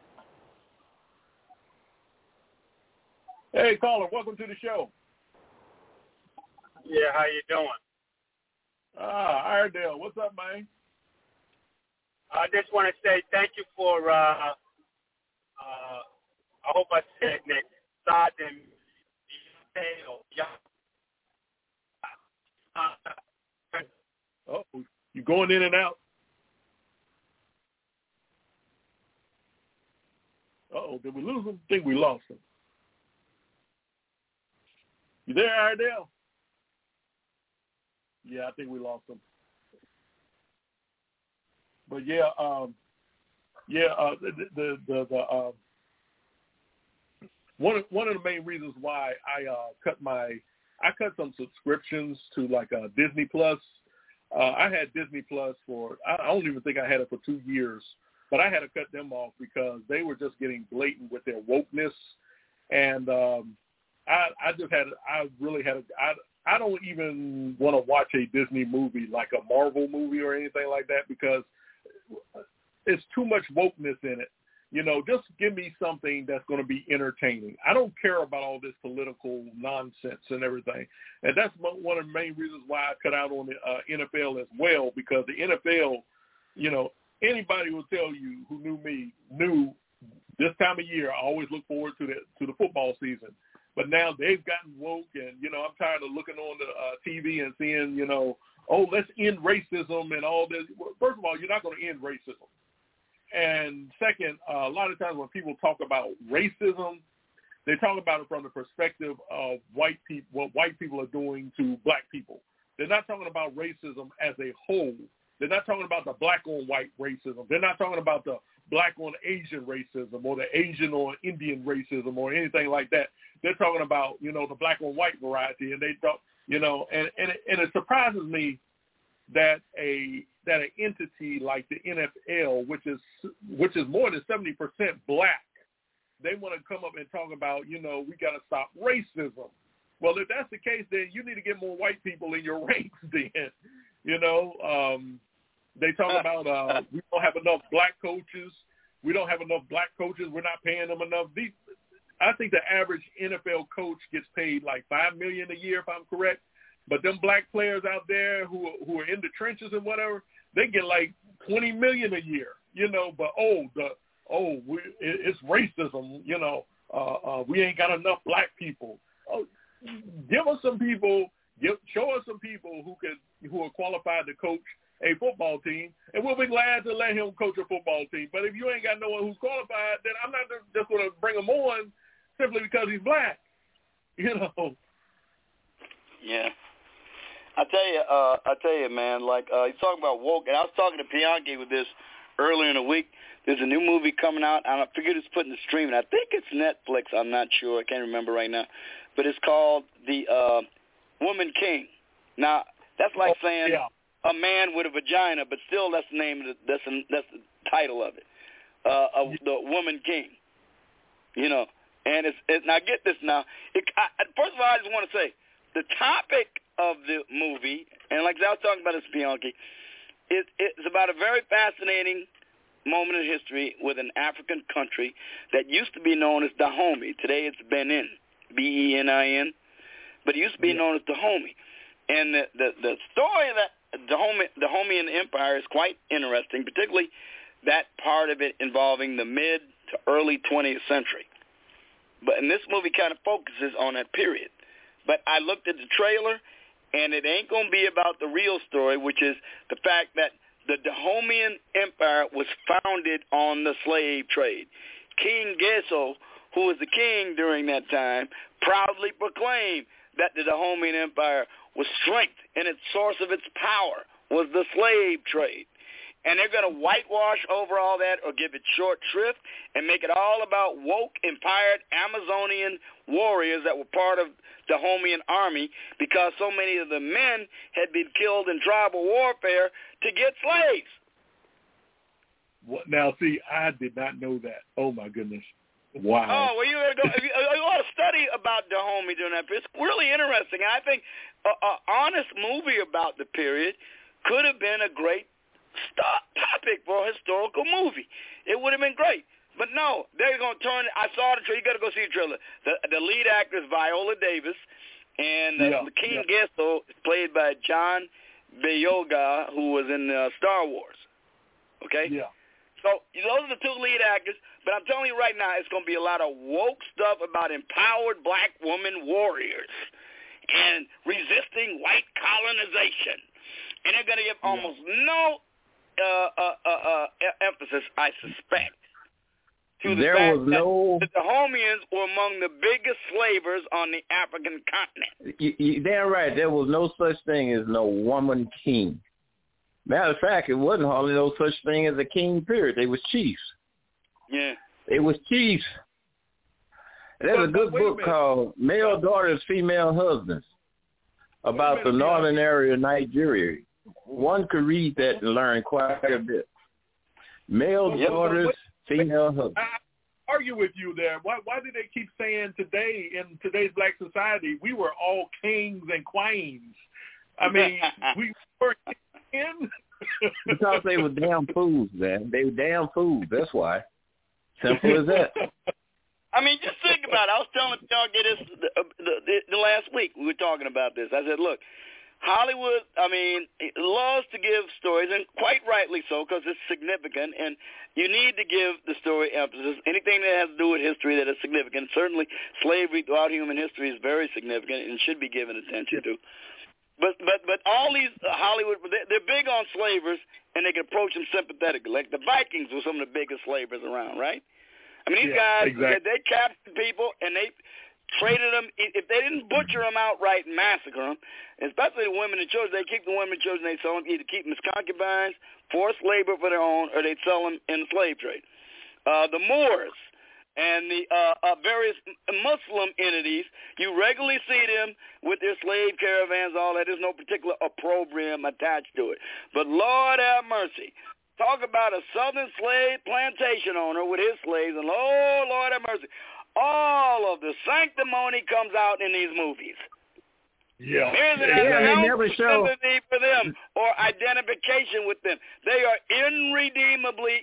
Hey, caller, welcome to the show. Yeah, how you doing? Iredale, what's up, man? I just want to say thank you for, I hope I said it, Sergeant. Oh, you going in and out? Uh-oh, did we lose him? I think we lost him. You there, Iredale? Yeah, I think we lost him. But one of the main reasons why I cut some subscriptions to like Disney Plus. I had Disney Plus I don't even think I had it for 2 years, but I had to cut them off because they were just getting blatant with their wokeness. And I don't even want to watch a Disney movie like a Marvel movie or anything like that because it's too much wokeness in it. You know, just give me something that's going to be entertaining. I don't care about all this political nonsense and everything. And that's one of the main reasons why I cut out on the NFL as well, because the NFL, you know, anybody will tell you who knew me knew this time of year I always look forward to the football season. But now they've gotten woke, and, you know, I'm tired of looking on the TV and seeing, you know, oh, let's end racism and all this. Well, first of all, you're not going to end racism. And second, a lot of times when people talk about racism, they talk about it from the perspective of white people, what white people are doing to black people. They're not talking about racism as a whole. They're not talking about the black on white racism. They're not talking about the black on Asian racism or the Asian on Indian racism or anything like that. They're talking about, you know, the black on white variety. And they talk, you know, and it surprises me that an entity like the NFL, which is more than 70% black, they want to come up and talk about, you know, we got to stop racism. Well, if that's the case, then you need to get more white people in your ranks then. You know, they talk about we don't have enough black coaches. We don't have enough black coaches. We're not paying them enough. I think the average NFL coach gets paid like $5 million a year, if I'm correct. But them black players out there who are in the trenches and whatever, they get like $20 million a year. You know, but it's racism. You know, we ain't got enough black people. Oh, give us some people. Show us some people who are qualified to coach a football team, and we'll be glad to let him coach a football team. But if you ain't got no one who's qualified, then I'm not just going to bring him on simply because he's black. You know. Yeah. I tell you, man. Like he's talking about woke, and I was talking to Bianchi with this earlier in the week. There's a new movie coming out. I forget it's put in the streaming. I think it's Netflix. I'm not sure. I can't remember right now. But it's called The Woman King. Now that's like saying a man with a vagina, but still that's the name of that's the title of it. The Woman King. You know, and it's now get this now. First of all, I just want to say the topic of the movie, and like I was talking about this, Bianchi, it's about a very fascinating moment in history with an African country that used to be known as Dahomey. Today it's Benin, Benin, but it used to be known as Dahomey. And the story of that Dahomeyan Empire is quite interesting, particularly that part of it involving the mid to early 20th century. And this movie kind of focuses on that period. But I looked at the trailer, and it ain't going to be about the real story, which is the fact that the Dahomeyan Empire was founded on the slave trade. King Geso, who was the king during that time, proudly proclaimed that the Dahomeyan Empire was strength and its source of its power was the slave trade. And they're going to whitewash over all that or give it short shrift and make it all about woke, empowered Amazonian warriors that were part of the Dahomeyan army because so many of the men had been killed in tribal warfare to get slaves. Now, see, I did not know that. Oh, my goodness. Wow. Oh, well, you ought to study about Dahomey during that period. It's really interesting. I think an honest movie about the period could have been a great topic for a historical movie. It would have been great. But no, they're going to turn it. I saw the trailer. You got to go see the trailer. The lead actor is Viola Davis, and King Geso is played by John Boyega, who was in Star Wars. Okay? Yeah. So those are the two lead actors. But I'm telling you right now, it's going to be a lot of woke stuff about empowered black woman warriors and resisting white colonization. And they're going to give almost no emphasis, I suspect, to the fact that the Dahomeyans were among the biggest slavers on the African continent. You're damn right. There was no such thing as no woman king. Matter of fact, it wasn't hardly no such thing as a king, period. They was chiefs. Yeah. They was chiefs. There's a good book called Male Daughters, Female Husbands about the northern area of Nigeria. One could read that and learn quite a bit. Male daughters, female husbands. I argue with you there. Why do they keep saying today, in today's black society, we were all kings and queens? I mean, we were in. Because they were damn fools, man. They were damn fools. That's why. Simple as that. I mean, just think about it. I was telling y'all the last week we were talking about this. I said, look, Hollywood, I mean, loves to give stories, and quite rightly so, because it's significant, and you need to give the story emphasis. Anything that has to do with history that is significant, certainly slavery throughout human history is very significant and should be given attention to. But all these Hollywood, they're big on slavers, and they can approach them sympathetically. Like the Vikings were some of the biggest slavers around, right? I mean, these guys, they captured people, and they traded them. If they didn't butcher them outright and massacre them, especially the women and children, they keep the women and children, they sell them, either keep them as concubines, forced labor for their own, or they sell them in the slave trade. The Moors and the various Muslim entities, you regularly see them with their slave caravans, all that. There's no particular opprobrium attached to it. But Lord have mercy. Talk about a southern slave plantation owner with his slaves, and oh, Lord have mercy. All of the sanctimony comes out in these movies. Yeah. There's no sympathy for them or identification with them. They are irredeemably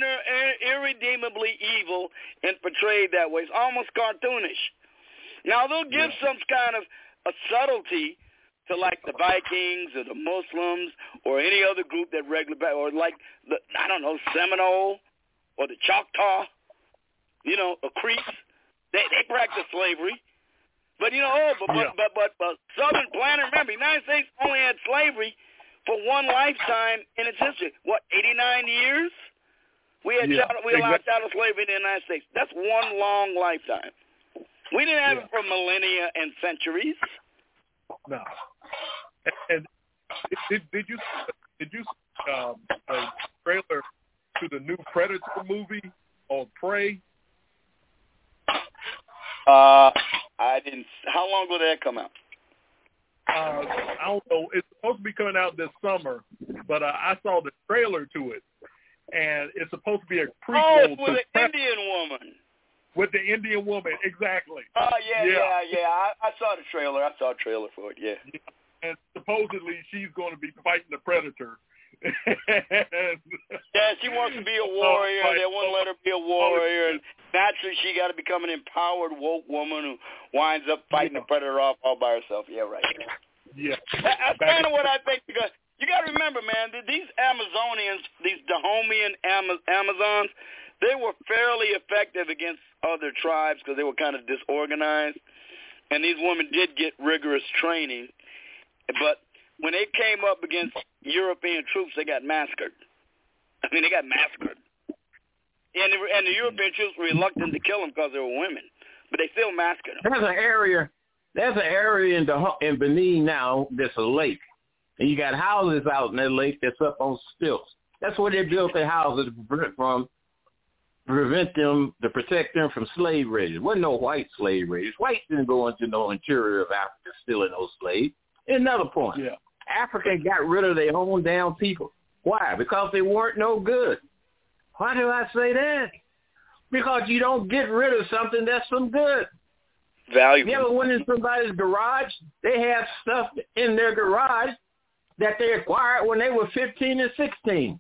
evil and portrayed that way. It's almost cartoonish. Now, they'll give some kind of a subtlety to like the Vikings or the Muslims or any other group that or like the, I don't know, Seminole or the Choctaw, the Creeks. They practice slavery. But, but Southern Planet, remember, the United States only had slavery for one lifetime in its history. 89 years? We allowed chattel slavery in the United States. That's one long lifetime. We didn't have it for millennia and centuries. No. And did you the trailer to the new Predator movie or Prey? I didn't. How long ago did that come out? I don't know. It's supposed to be coming out this summer, but I saw the trailer to it, and it's supposed to be a prequel to with the Indian woman. With the Indian woman, exactly. Oh, yeah. I saw the trailer. I saw a trailer for it, yeah. And supposedly she's going to be fighting the Predator. Yeah, she wants to be a warrior. They won't let her be a warrior. And naturally, she got to become an empowered, woke woman who winds up fighting the Predator off all by herself. Yeah, right. Yeah. That's kind of what I think. Because you got to remember, man, these Amazonians, these Dahomean Amazons, they were fairly effective against other tribes because they were kind of disorganized. And these women did get rigorous training. But when they came up against European troops, they got massacred. I mean, they got massacred. And the European troops were reluctant to kill them because they were women. But they still massacred them. There's an area in Benin now that's a lake. And you got houses out in that lake that's up on stilts. That's where they built their houses to protect them from slave raiders. There wasn't no white slave raiders. Whites didn't go into no interior of Africa stealing those slaves. Another point. Yeah. Africa got rid of their own damn people. Why? Because they weren't no good. Why do I say that? Because you don't get rid of something that's some good. Valuable. You ever went in somebody's garage? They have stuff in their garage that they acquired when they were 15 and 16.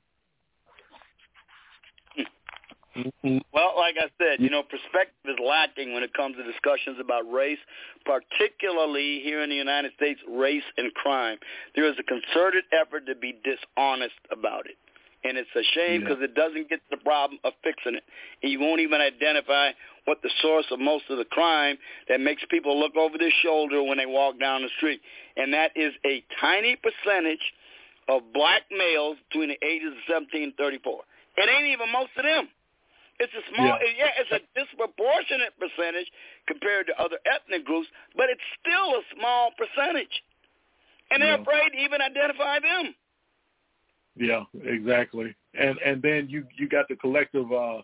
Well, like I said, perspective is lacking when it comes to discussions about race, particularly here in the United States, race and crime. There is a concerted effort to be dishonest about it. And it's a shame because it doesn't get to the problem of fixing it. And you won't even identify what the source of most of the crime that makes people look over their shoulder when they walk down the street. And that is a tiny percentage of black males between the ages of 17 and 34. It ain't even most of them. It's a small, it's a disproportionate percentage compared to other ethnic groups, but it's still a small percentage. And they're afraid to even identify them. Yeah, exactly. And then you got the collective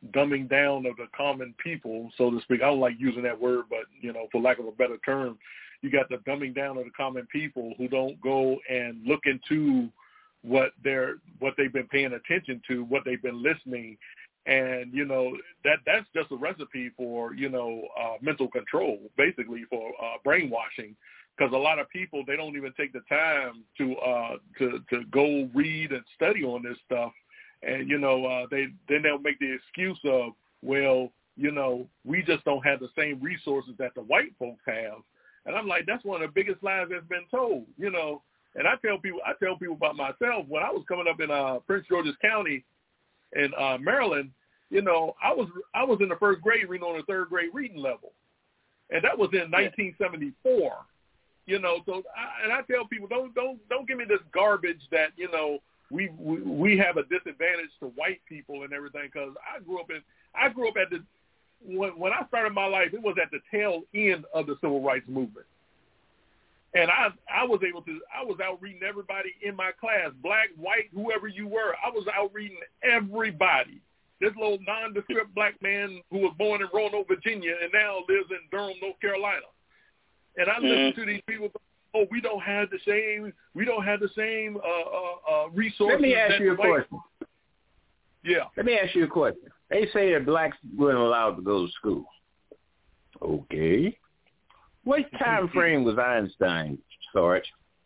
dumbing down of the common people, so to speak. I don't like using that word, but, for lack of a better term, you got the dumbing down of the common people who don't go and look into what they've been paying attention to, what they've been listening. And, that's just a recipe for, mental control, basically, for brainwashing. Because a lot of people, they don't even take the time to go read and study on this stuff. And, they'll make the excuse of, well, we just don't have the same resources that the white folks have. And I'm like, that's one of the biggest lies that's been told, And I tell people about myself, when I was coming up in Prince George's County in Maryland, I was in the first grade reading on the third grade reading level. And that was in 1974. So I tell people, don't give me this garbage that, we have a disadvantage to white people and everything, because I grew up at the when I started my life, it was at the tail end of the civil rights movement. And I was out reading everybody in my class, black, white, whoever you were. I was out reading everybody. This little nondescript black man who was born in Roanoke, Virginia, and now lives in Durham, North Carolina. And I listened to these people. Oh, we don't have the same resources. Let me ask you a question. Yeah. Let me ask you a question. They say that blacks weren't allowed to go to school. Okay. What time frame was Einstein, Sarge?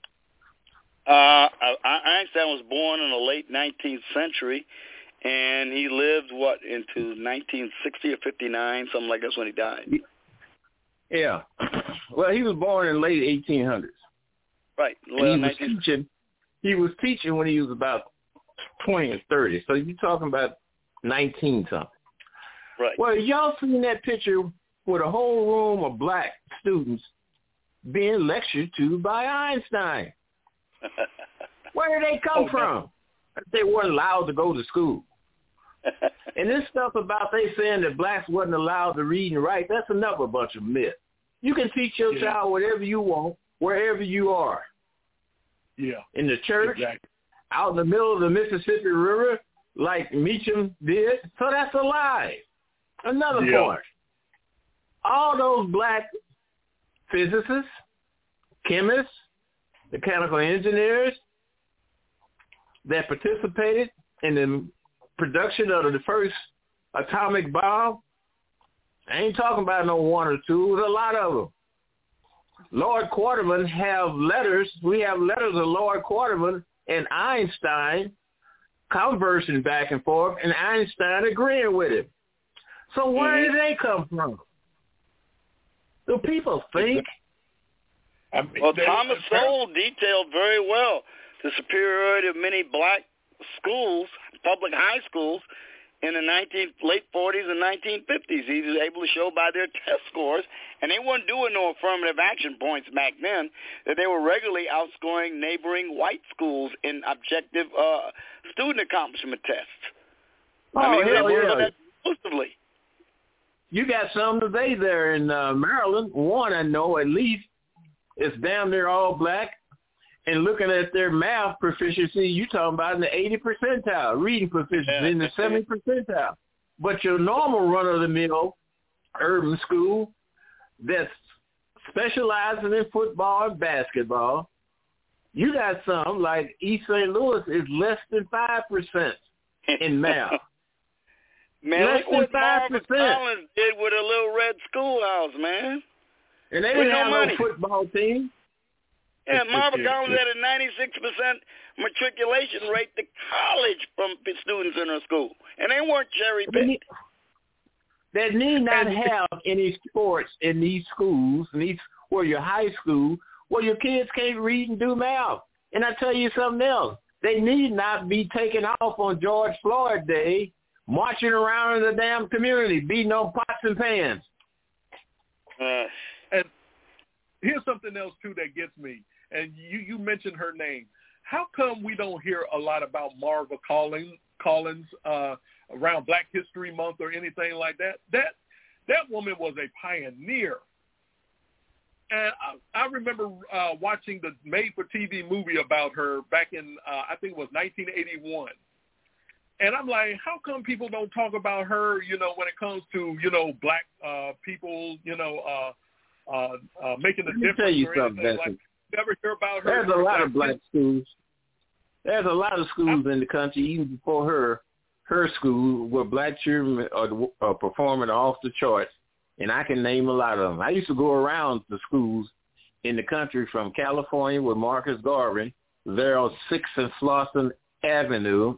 Einstein was born in the late 19th century, and he lived, into 1960 or 59, something like that's when he died. Yeah. Well, he was born in the late 1800s. Right. He was teaching when he was about 20 or 30. So you're talking about 19-something. Right. Well, y'all seen that picture with a whole room of black students being lectured to by Einstein? Where did they come from? They weren't allowed to go to school. And this stuff about they saying that blacks wasn't allowed to read and write, that's another bunch of myth. You can teach your child whatever you want, wherever you are. Yeah. In the church, exactly. Out in the middle of the Mississippi River, like Meacham did. So that's a lie. Another point. All those black physicists, chemists, mechanical engineers that participated in the production of the first atomic bomb, I ain't talking about no one or two. There's a lot of them. Lord Quarterman have letters. We have letters of Lord Quarterman and Einstein conversing back and forth, and Einstein agreeing with him. So where did they come from? Do people think? Well, Thomas Sowell detailed very well the superiority of many black schools, public high schools, in the late 40s and 1950s. He was able to show by their test scores, and they weren't doing no affirmative action points back then, that they were regularly outscoring neighboring white schools in objective student accomplishment tests. They were doing that exclusively. You got some today there in Maryland. One I know at least is damn near all black. And looking at their math proficiency, you're talking about in the 80 percentile, reading proficiency in the 70 percentile. But your normal run-of-the-mill urban school that's specializing in football and basketball, you got some, like East St. Louis is less than 5% in math. Man, less look what than 5%. Marvin Collins did with a little red schoolhouse, man. And they didn't have no football team. Yeah, Marvin Collins had a 96% matriculation rate to college from students in her school. And they weren't cherry-picked. They need not have any sports in these schools, where your high school, where your kids can't read and do math. And I tell you something else. They need not be taken off on George Floyd Day, marching around in the damn community, beating on pots and pans. And here's something else, too, that gets me. And you mentioned her name. How come we don't hear a lot about Marva Collins around Black History Month or anything like that? That woman was a pioneer. And I remember watching the made-for-TV movie about her back in, I think it was 1981. And I'm like, how come people don't talk about her, when it comes to, black people, making a difference? Let me tell you or something, anything? Like, never hear about her. There's a lot of black schools. There's a lot of schools in the country, even before her school, where black children are performing off the charts, and I can name a lot of them. I used to go around the schools in the country from California with Marcus Garvin. There on 6th and Slauson Avenue,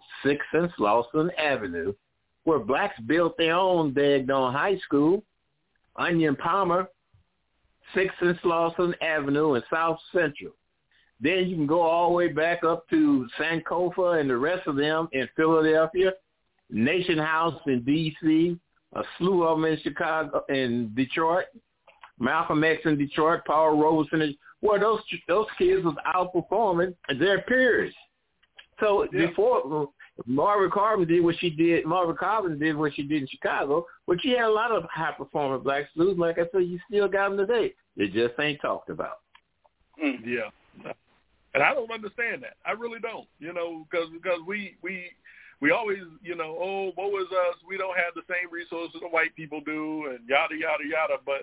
where blacks built their own daggone high school. Onion Palmer, 6th and Slauson Avenue in South Central. Then you can go all the way back up to Sankofa and the rest of them in Philadelphia, Nation House in D.C., a slew of them in Chicago, in Detroit, Malcolm X in Detroit, Paul Robeson. Well, those kids was outperforming their peers. So before Margaret Carver did what she did in Chicago, but she had a lot of high-performing black students. Like I said, you still got them today. They just ain't talked about. Yeah. And I don't understand that. I really don't, because we always, oh, woe is us. We don't have the same resources the white people do and yada, yada, yada. But,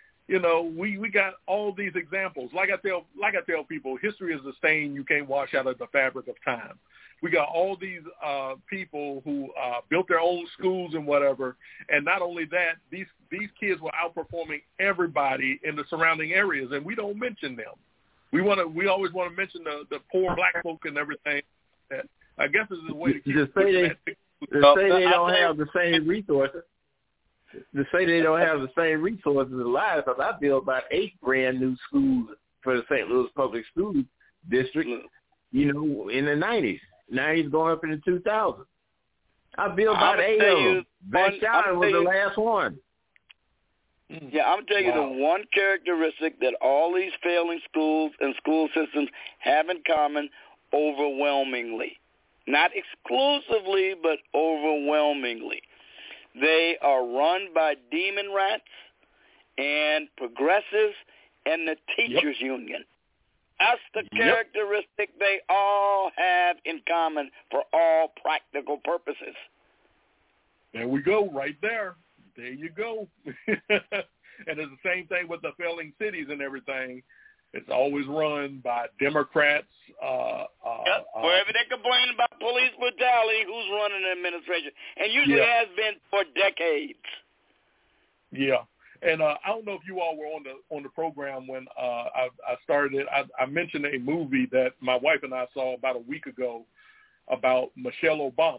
we got all these examples. Like I tell people, history is a stain you can't wash out of the fabric of time. We got all these people who built their own schools and whatever. And not only that, these kids were outperforming everybody in the surrounding areas, and we don't mention them. We always want to mention the poor black folk and everything. I guess it's a way to keep to say they don't have the same resources. To say they don't have the same resources in life, because I built about 8 brand new schools for the St. Louis Public School District, in the 90s going up in the 2000s. I built about 8 of them. Vashon was the last one. Yeah, I'm going to tell you the one characteristic that all these failing schools and school systems have in common overwhelmingly. Not exclusively, but overwhelmingly. They are run by demon rats and progressives and the teachers union. That's the characteristic they all have in common for all practical purposes. There we go, right there. There you go. And it's the same thing with the failing cities and everything. It's always run by Democrats. Wherever they complain about police brutality, who's running the administration? And usually has been for decades. Yeah. And I don't know if you all were on the program when I started it. I mentioned a movie that my wife and I saw about a week ago about Michelle Obama.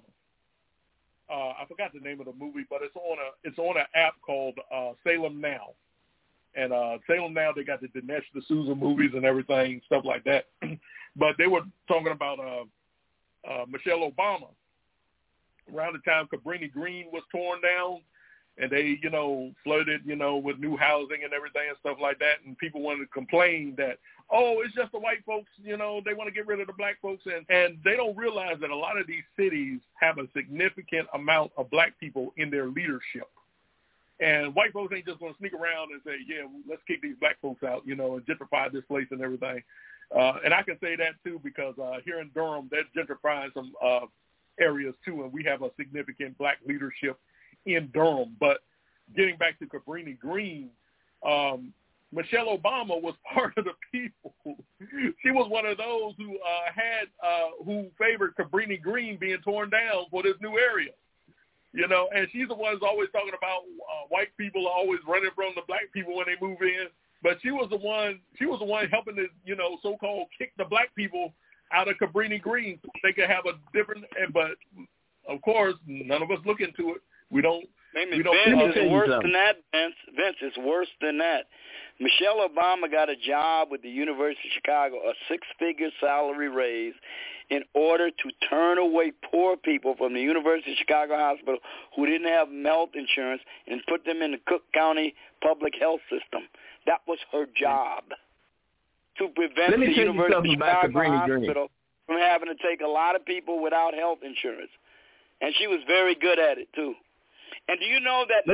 I forgot the name of the movie, but it's on an app called Salem Now. And Salem Now, they got the Dinesh D'Souza movies and everything, stuff like that. But they were talking about Michelle Obama around the time Cabrini Green was torn down, and they, flooded, with new housing and everything and stuff like that. And people wanted to complain that, oh, it's just the white folks, they want to get rid of the black folks. And they don't realize that a lot of these cities have a significant amount of black people in their leadership. And white folks ain't just going to sneak around and say, yeah, let's kick these black folks out, and gentrify this place and everything. And I can say that, too, because here in Durham, they're gentrifying some areas, too, and we have a significant black leadership in Durham. But getting back to Cabrini Green, Michelle Obama was part of the people. She was one of those who favored Cabrini Green being torn down for this new area. And she's the one who's always talking about white people are always running from the black people when they move in. But she was the one helping to, so-called kick the black people out of Cabrini Green so they could have a different, but of course, none of us look into it. We don't. Vince, it's worse than that, Vince, it's worse than that. Michelle Obama got a job with the University of Chicago, a 6-figure salary raise, in order to turn away poor people from the University of Chicago Hospital who didn't have health insurance and put them in the Cook County public health system. That was her job, to prevent the University of Chicago Hospital from having to take a lot of people without health insurance. And she was very good at it, too. And do you know that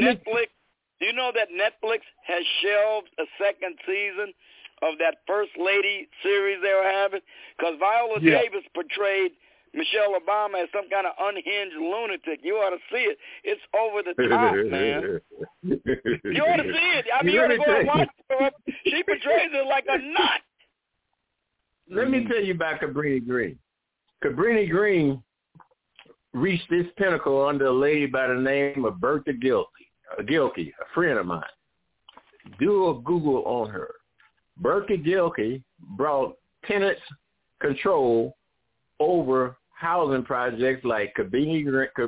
Netflix has shelved a second season of that First Lady series they were having? Because Viola Davis portrayed Michelle Obama as some kind of unhinged lunatic. You ought to see it. It's over the top, man. You ought to see it. I mean, you ought to go and watch her. She portrays it like a nut. Let me tell you about Cabrini Green. Cabrini Green reached this pinnacle under a lady by the name of Bertha Gilkey, a friend of mine. Do a Google on her. Bertha Gilkey brought tenants control over housing projects like Cabrini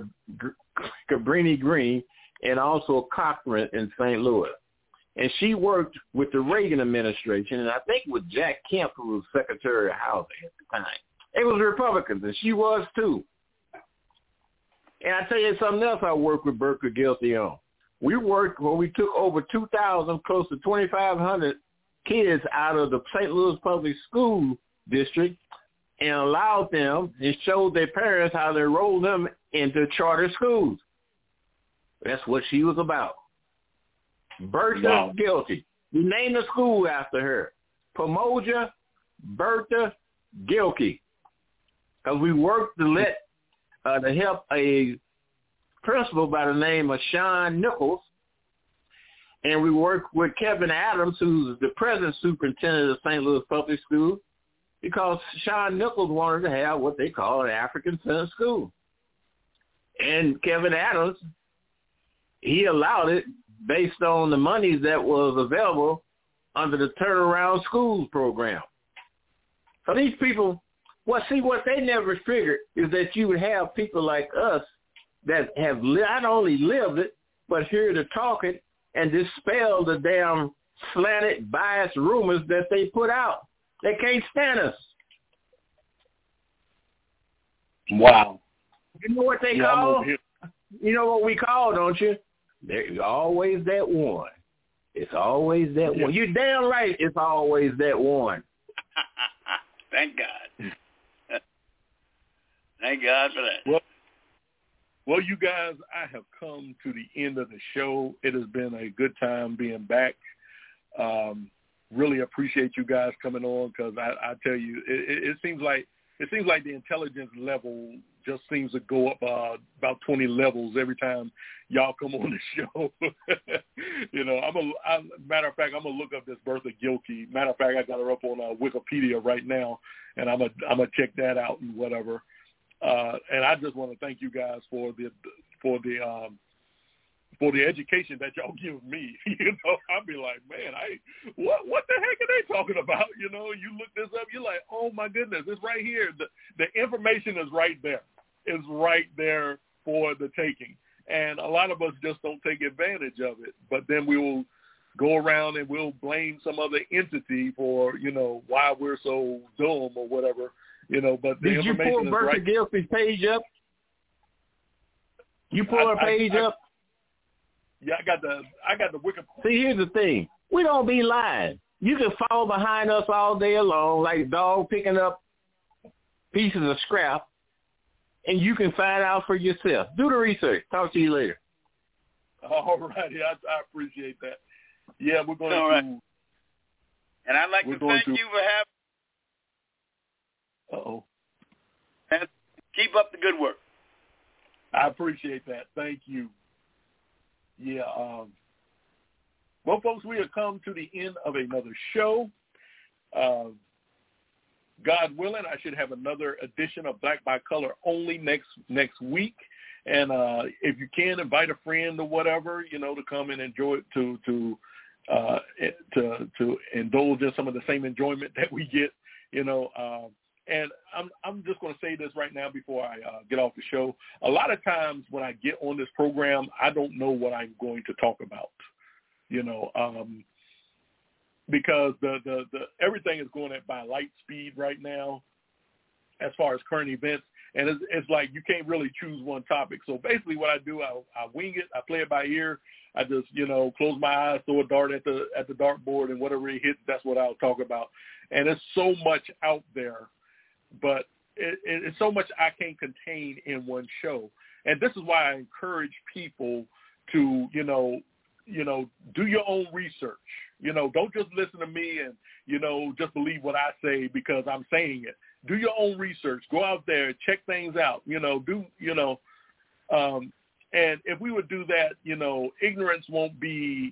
Green and also Cochran in St. Louis. And she worked with the Reagan administration, and I think with Jack Kemp, who was Secretary of Housing at the time. It was Republicans, and she was too. And I tell you something else I worked with Bertha Gilkey on. We took over 2,000, close to 2,500 kids out of the St. Louis Public School District and allowed them and showed their parents how to enroll them into charter schools. That's what she was about. Bertha Gilkey. We named the school after her. Pomoja Bertha Gilkey. Because we worked to help a principal by the name of Sean Nichols. And we worked with Kevin Adams, who's the present superintendent of St. Louis Public Schools, because Sean Nichols wanted to have what they call an African-centered school. And Kevin Adams, he allowed it based on the money that was available under the Turnaround Schools program. So these people, what they never figured is that you would have people like us that have not only lived it, but here to talk it and dispel the damn slanted, biased rumors that they put out. They can't stand us. Wow. You know what they call? You know what we call, don't you? There's always that one. It's always that one. You're damn right. It's always that one. Thank God. Thank God for that. Well, you guys, I have come to the end of the show. It has been a good time being back. Really appreciate you guys coming on because I tell you, it seems like the intelligence level just seems to go up about 20 levels every time y'all come on the show. Matter of fact, I'm gonna look up this Bertha Gilkey. Matter of fact, I got her up on Wikipedia right now, and I'm gonna check that out and whatever. And I just want to thank you guys for the education that y'all give me. I'll be like, man, what the heck are they talking about? You look this up, you're like, oh my goodness, it's right here. The information is right there. It's right there for the taking. And a lot of us just don't take advantage of it. But then we will go around and we'll blame some other entity for, why we're so dumb or whatever. But the Did you pull Bertha Gilkey's page up? You pull her page up? Yeah, I got the Wikipedia. See, here's the thing. We don't be lying. You can follow behind us all day long like a dog picking up pieces of scrap, and you can find out for yourself. Do the research. Talk to you later. All righty. I appreciate that. Yeah, we're going all to. Right. And I'd like to thank you for having. Uh-oh. And keep up the good work. I appreciate that. Thank you. Yeah. Well, folks, we have come to the end of another show. God willing, I should have another edition of Black by Color only next week. And if you can, invite a friend or whatever, to come and enjoy it, to indulge in some of the same enjoyment that we get, And I'm just going to say this right now before I get off the show. A lot of times when I get on this program, I don't know what I'm going to talk about, because the everything is going by light speed right now as far as current events. And it's like you can't really choose one topic. So basically what I do, I wing it. I play it by ear. I just, close my eyes, throw a dart at the dartboard, and whatever it hits, that's what I'll talk about. And there's so much out there. But it's so much I can't contain in one show. And this is why I encourage people to, do your own research. Don't just listen to me and, just believe what I say because I'm saying it. do your own research. Go out there, check things out. And if we would do that, ignorance won't be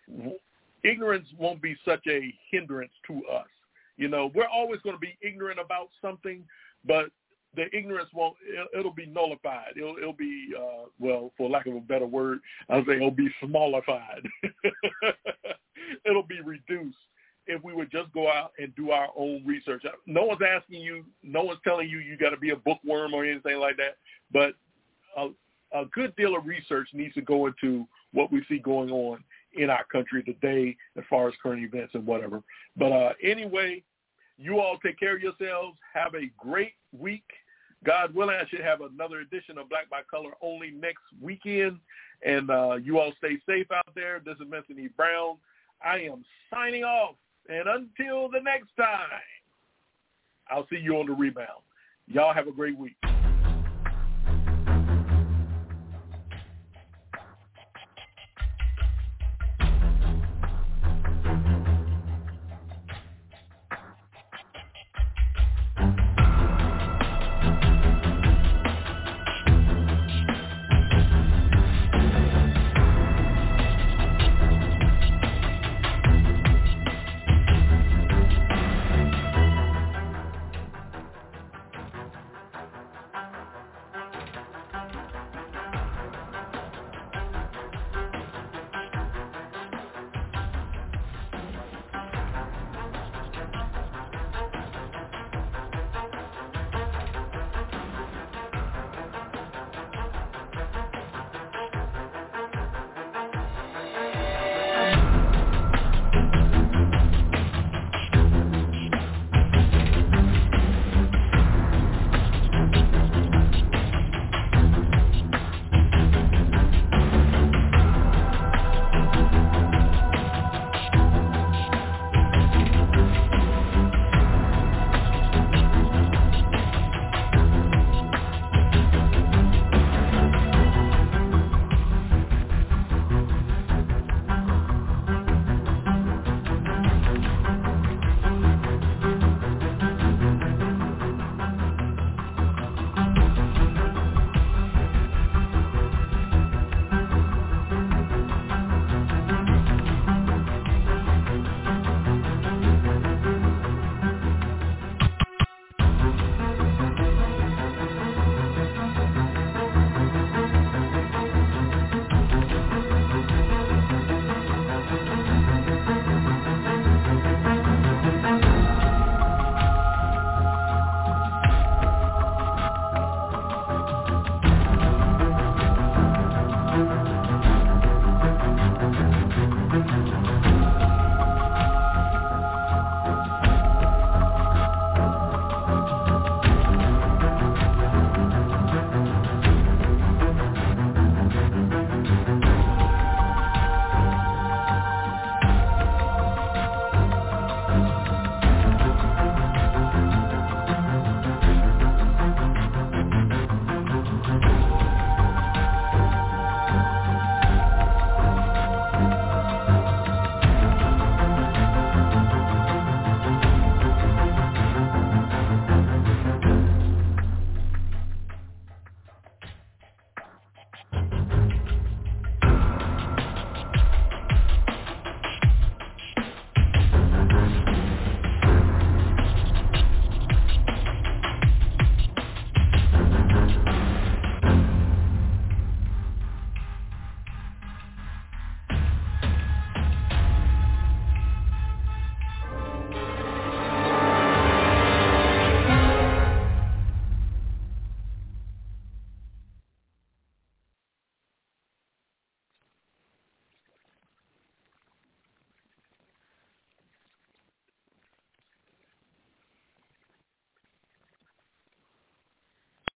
such a hindrance to us. We're always going to be ignorant about something, but the ignorance it'll be nullified. It'll be, for lack of a better word, I'll say it'll be smallified. It'll be reduced if we would just go out and do our own research. No one's asking you, no one's telling you got to be a bookworm or anything like that, but a good deal of research needs to go into what we see going on in our country today as far as current events and whatever. But anyway, you all take care of yourselves. Have a great week. God willing, I should have another edition of Black by Color only next weekend. And you all stay safe out there. This is Anthony Brown. I am signing off. And until the next time, I'll see you on the rebound. Y'all have a great week.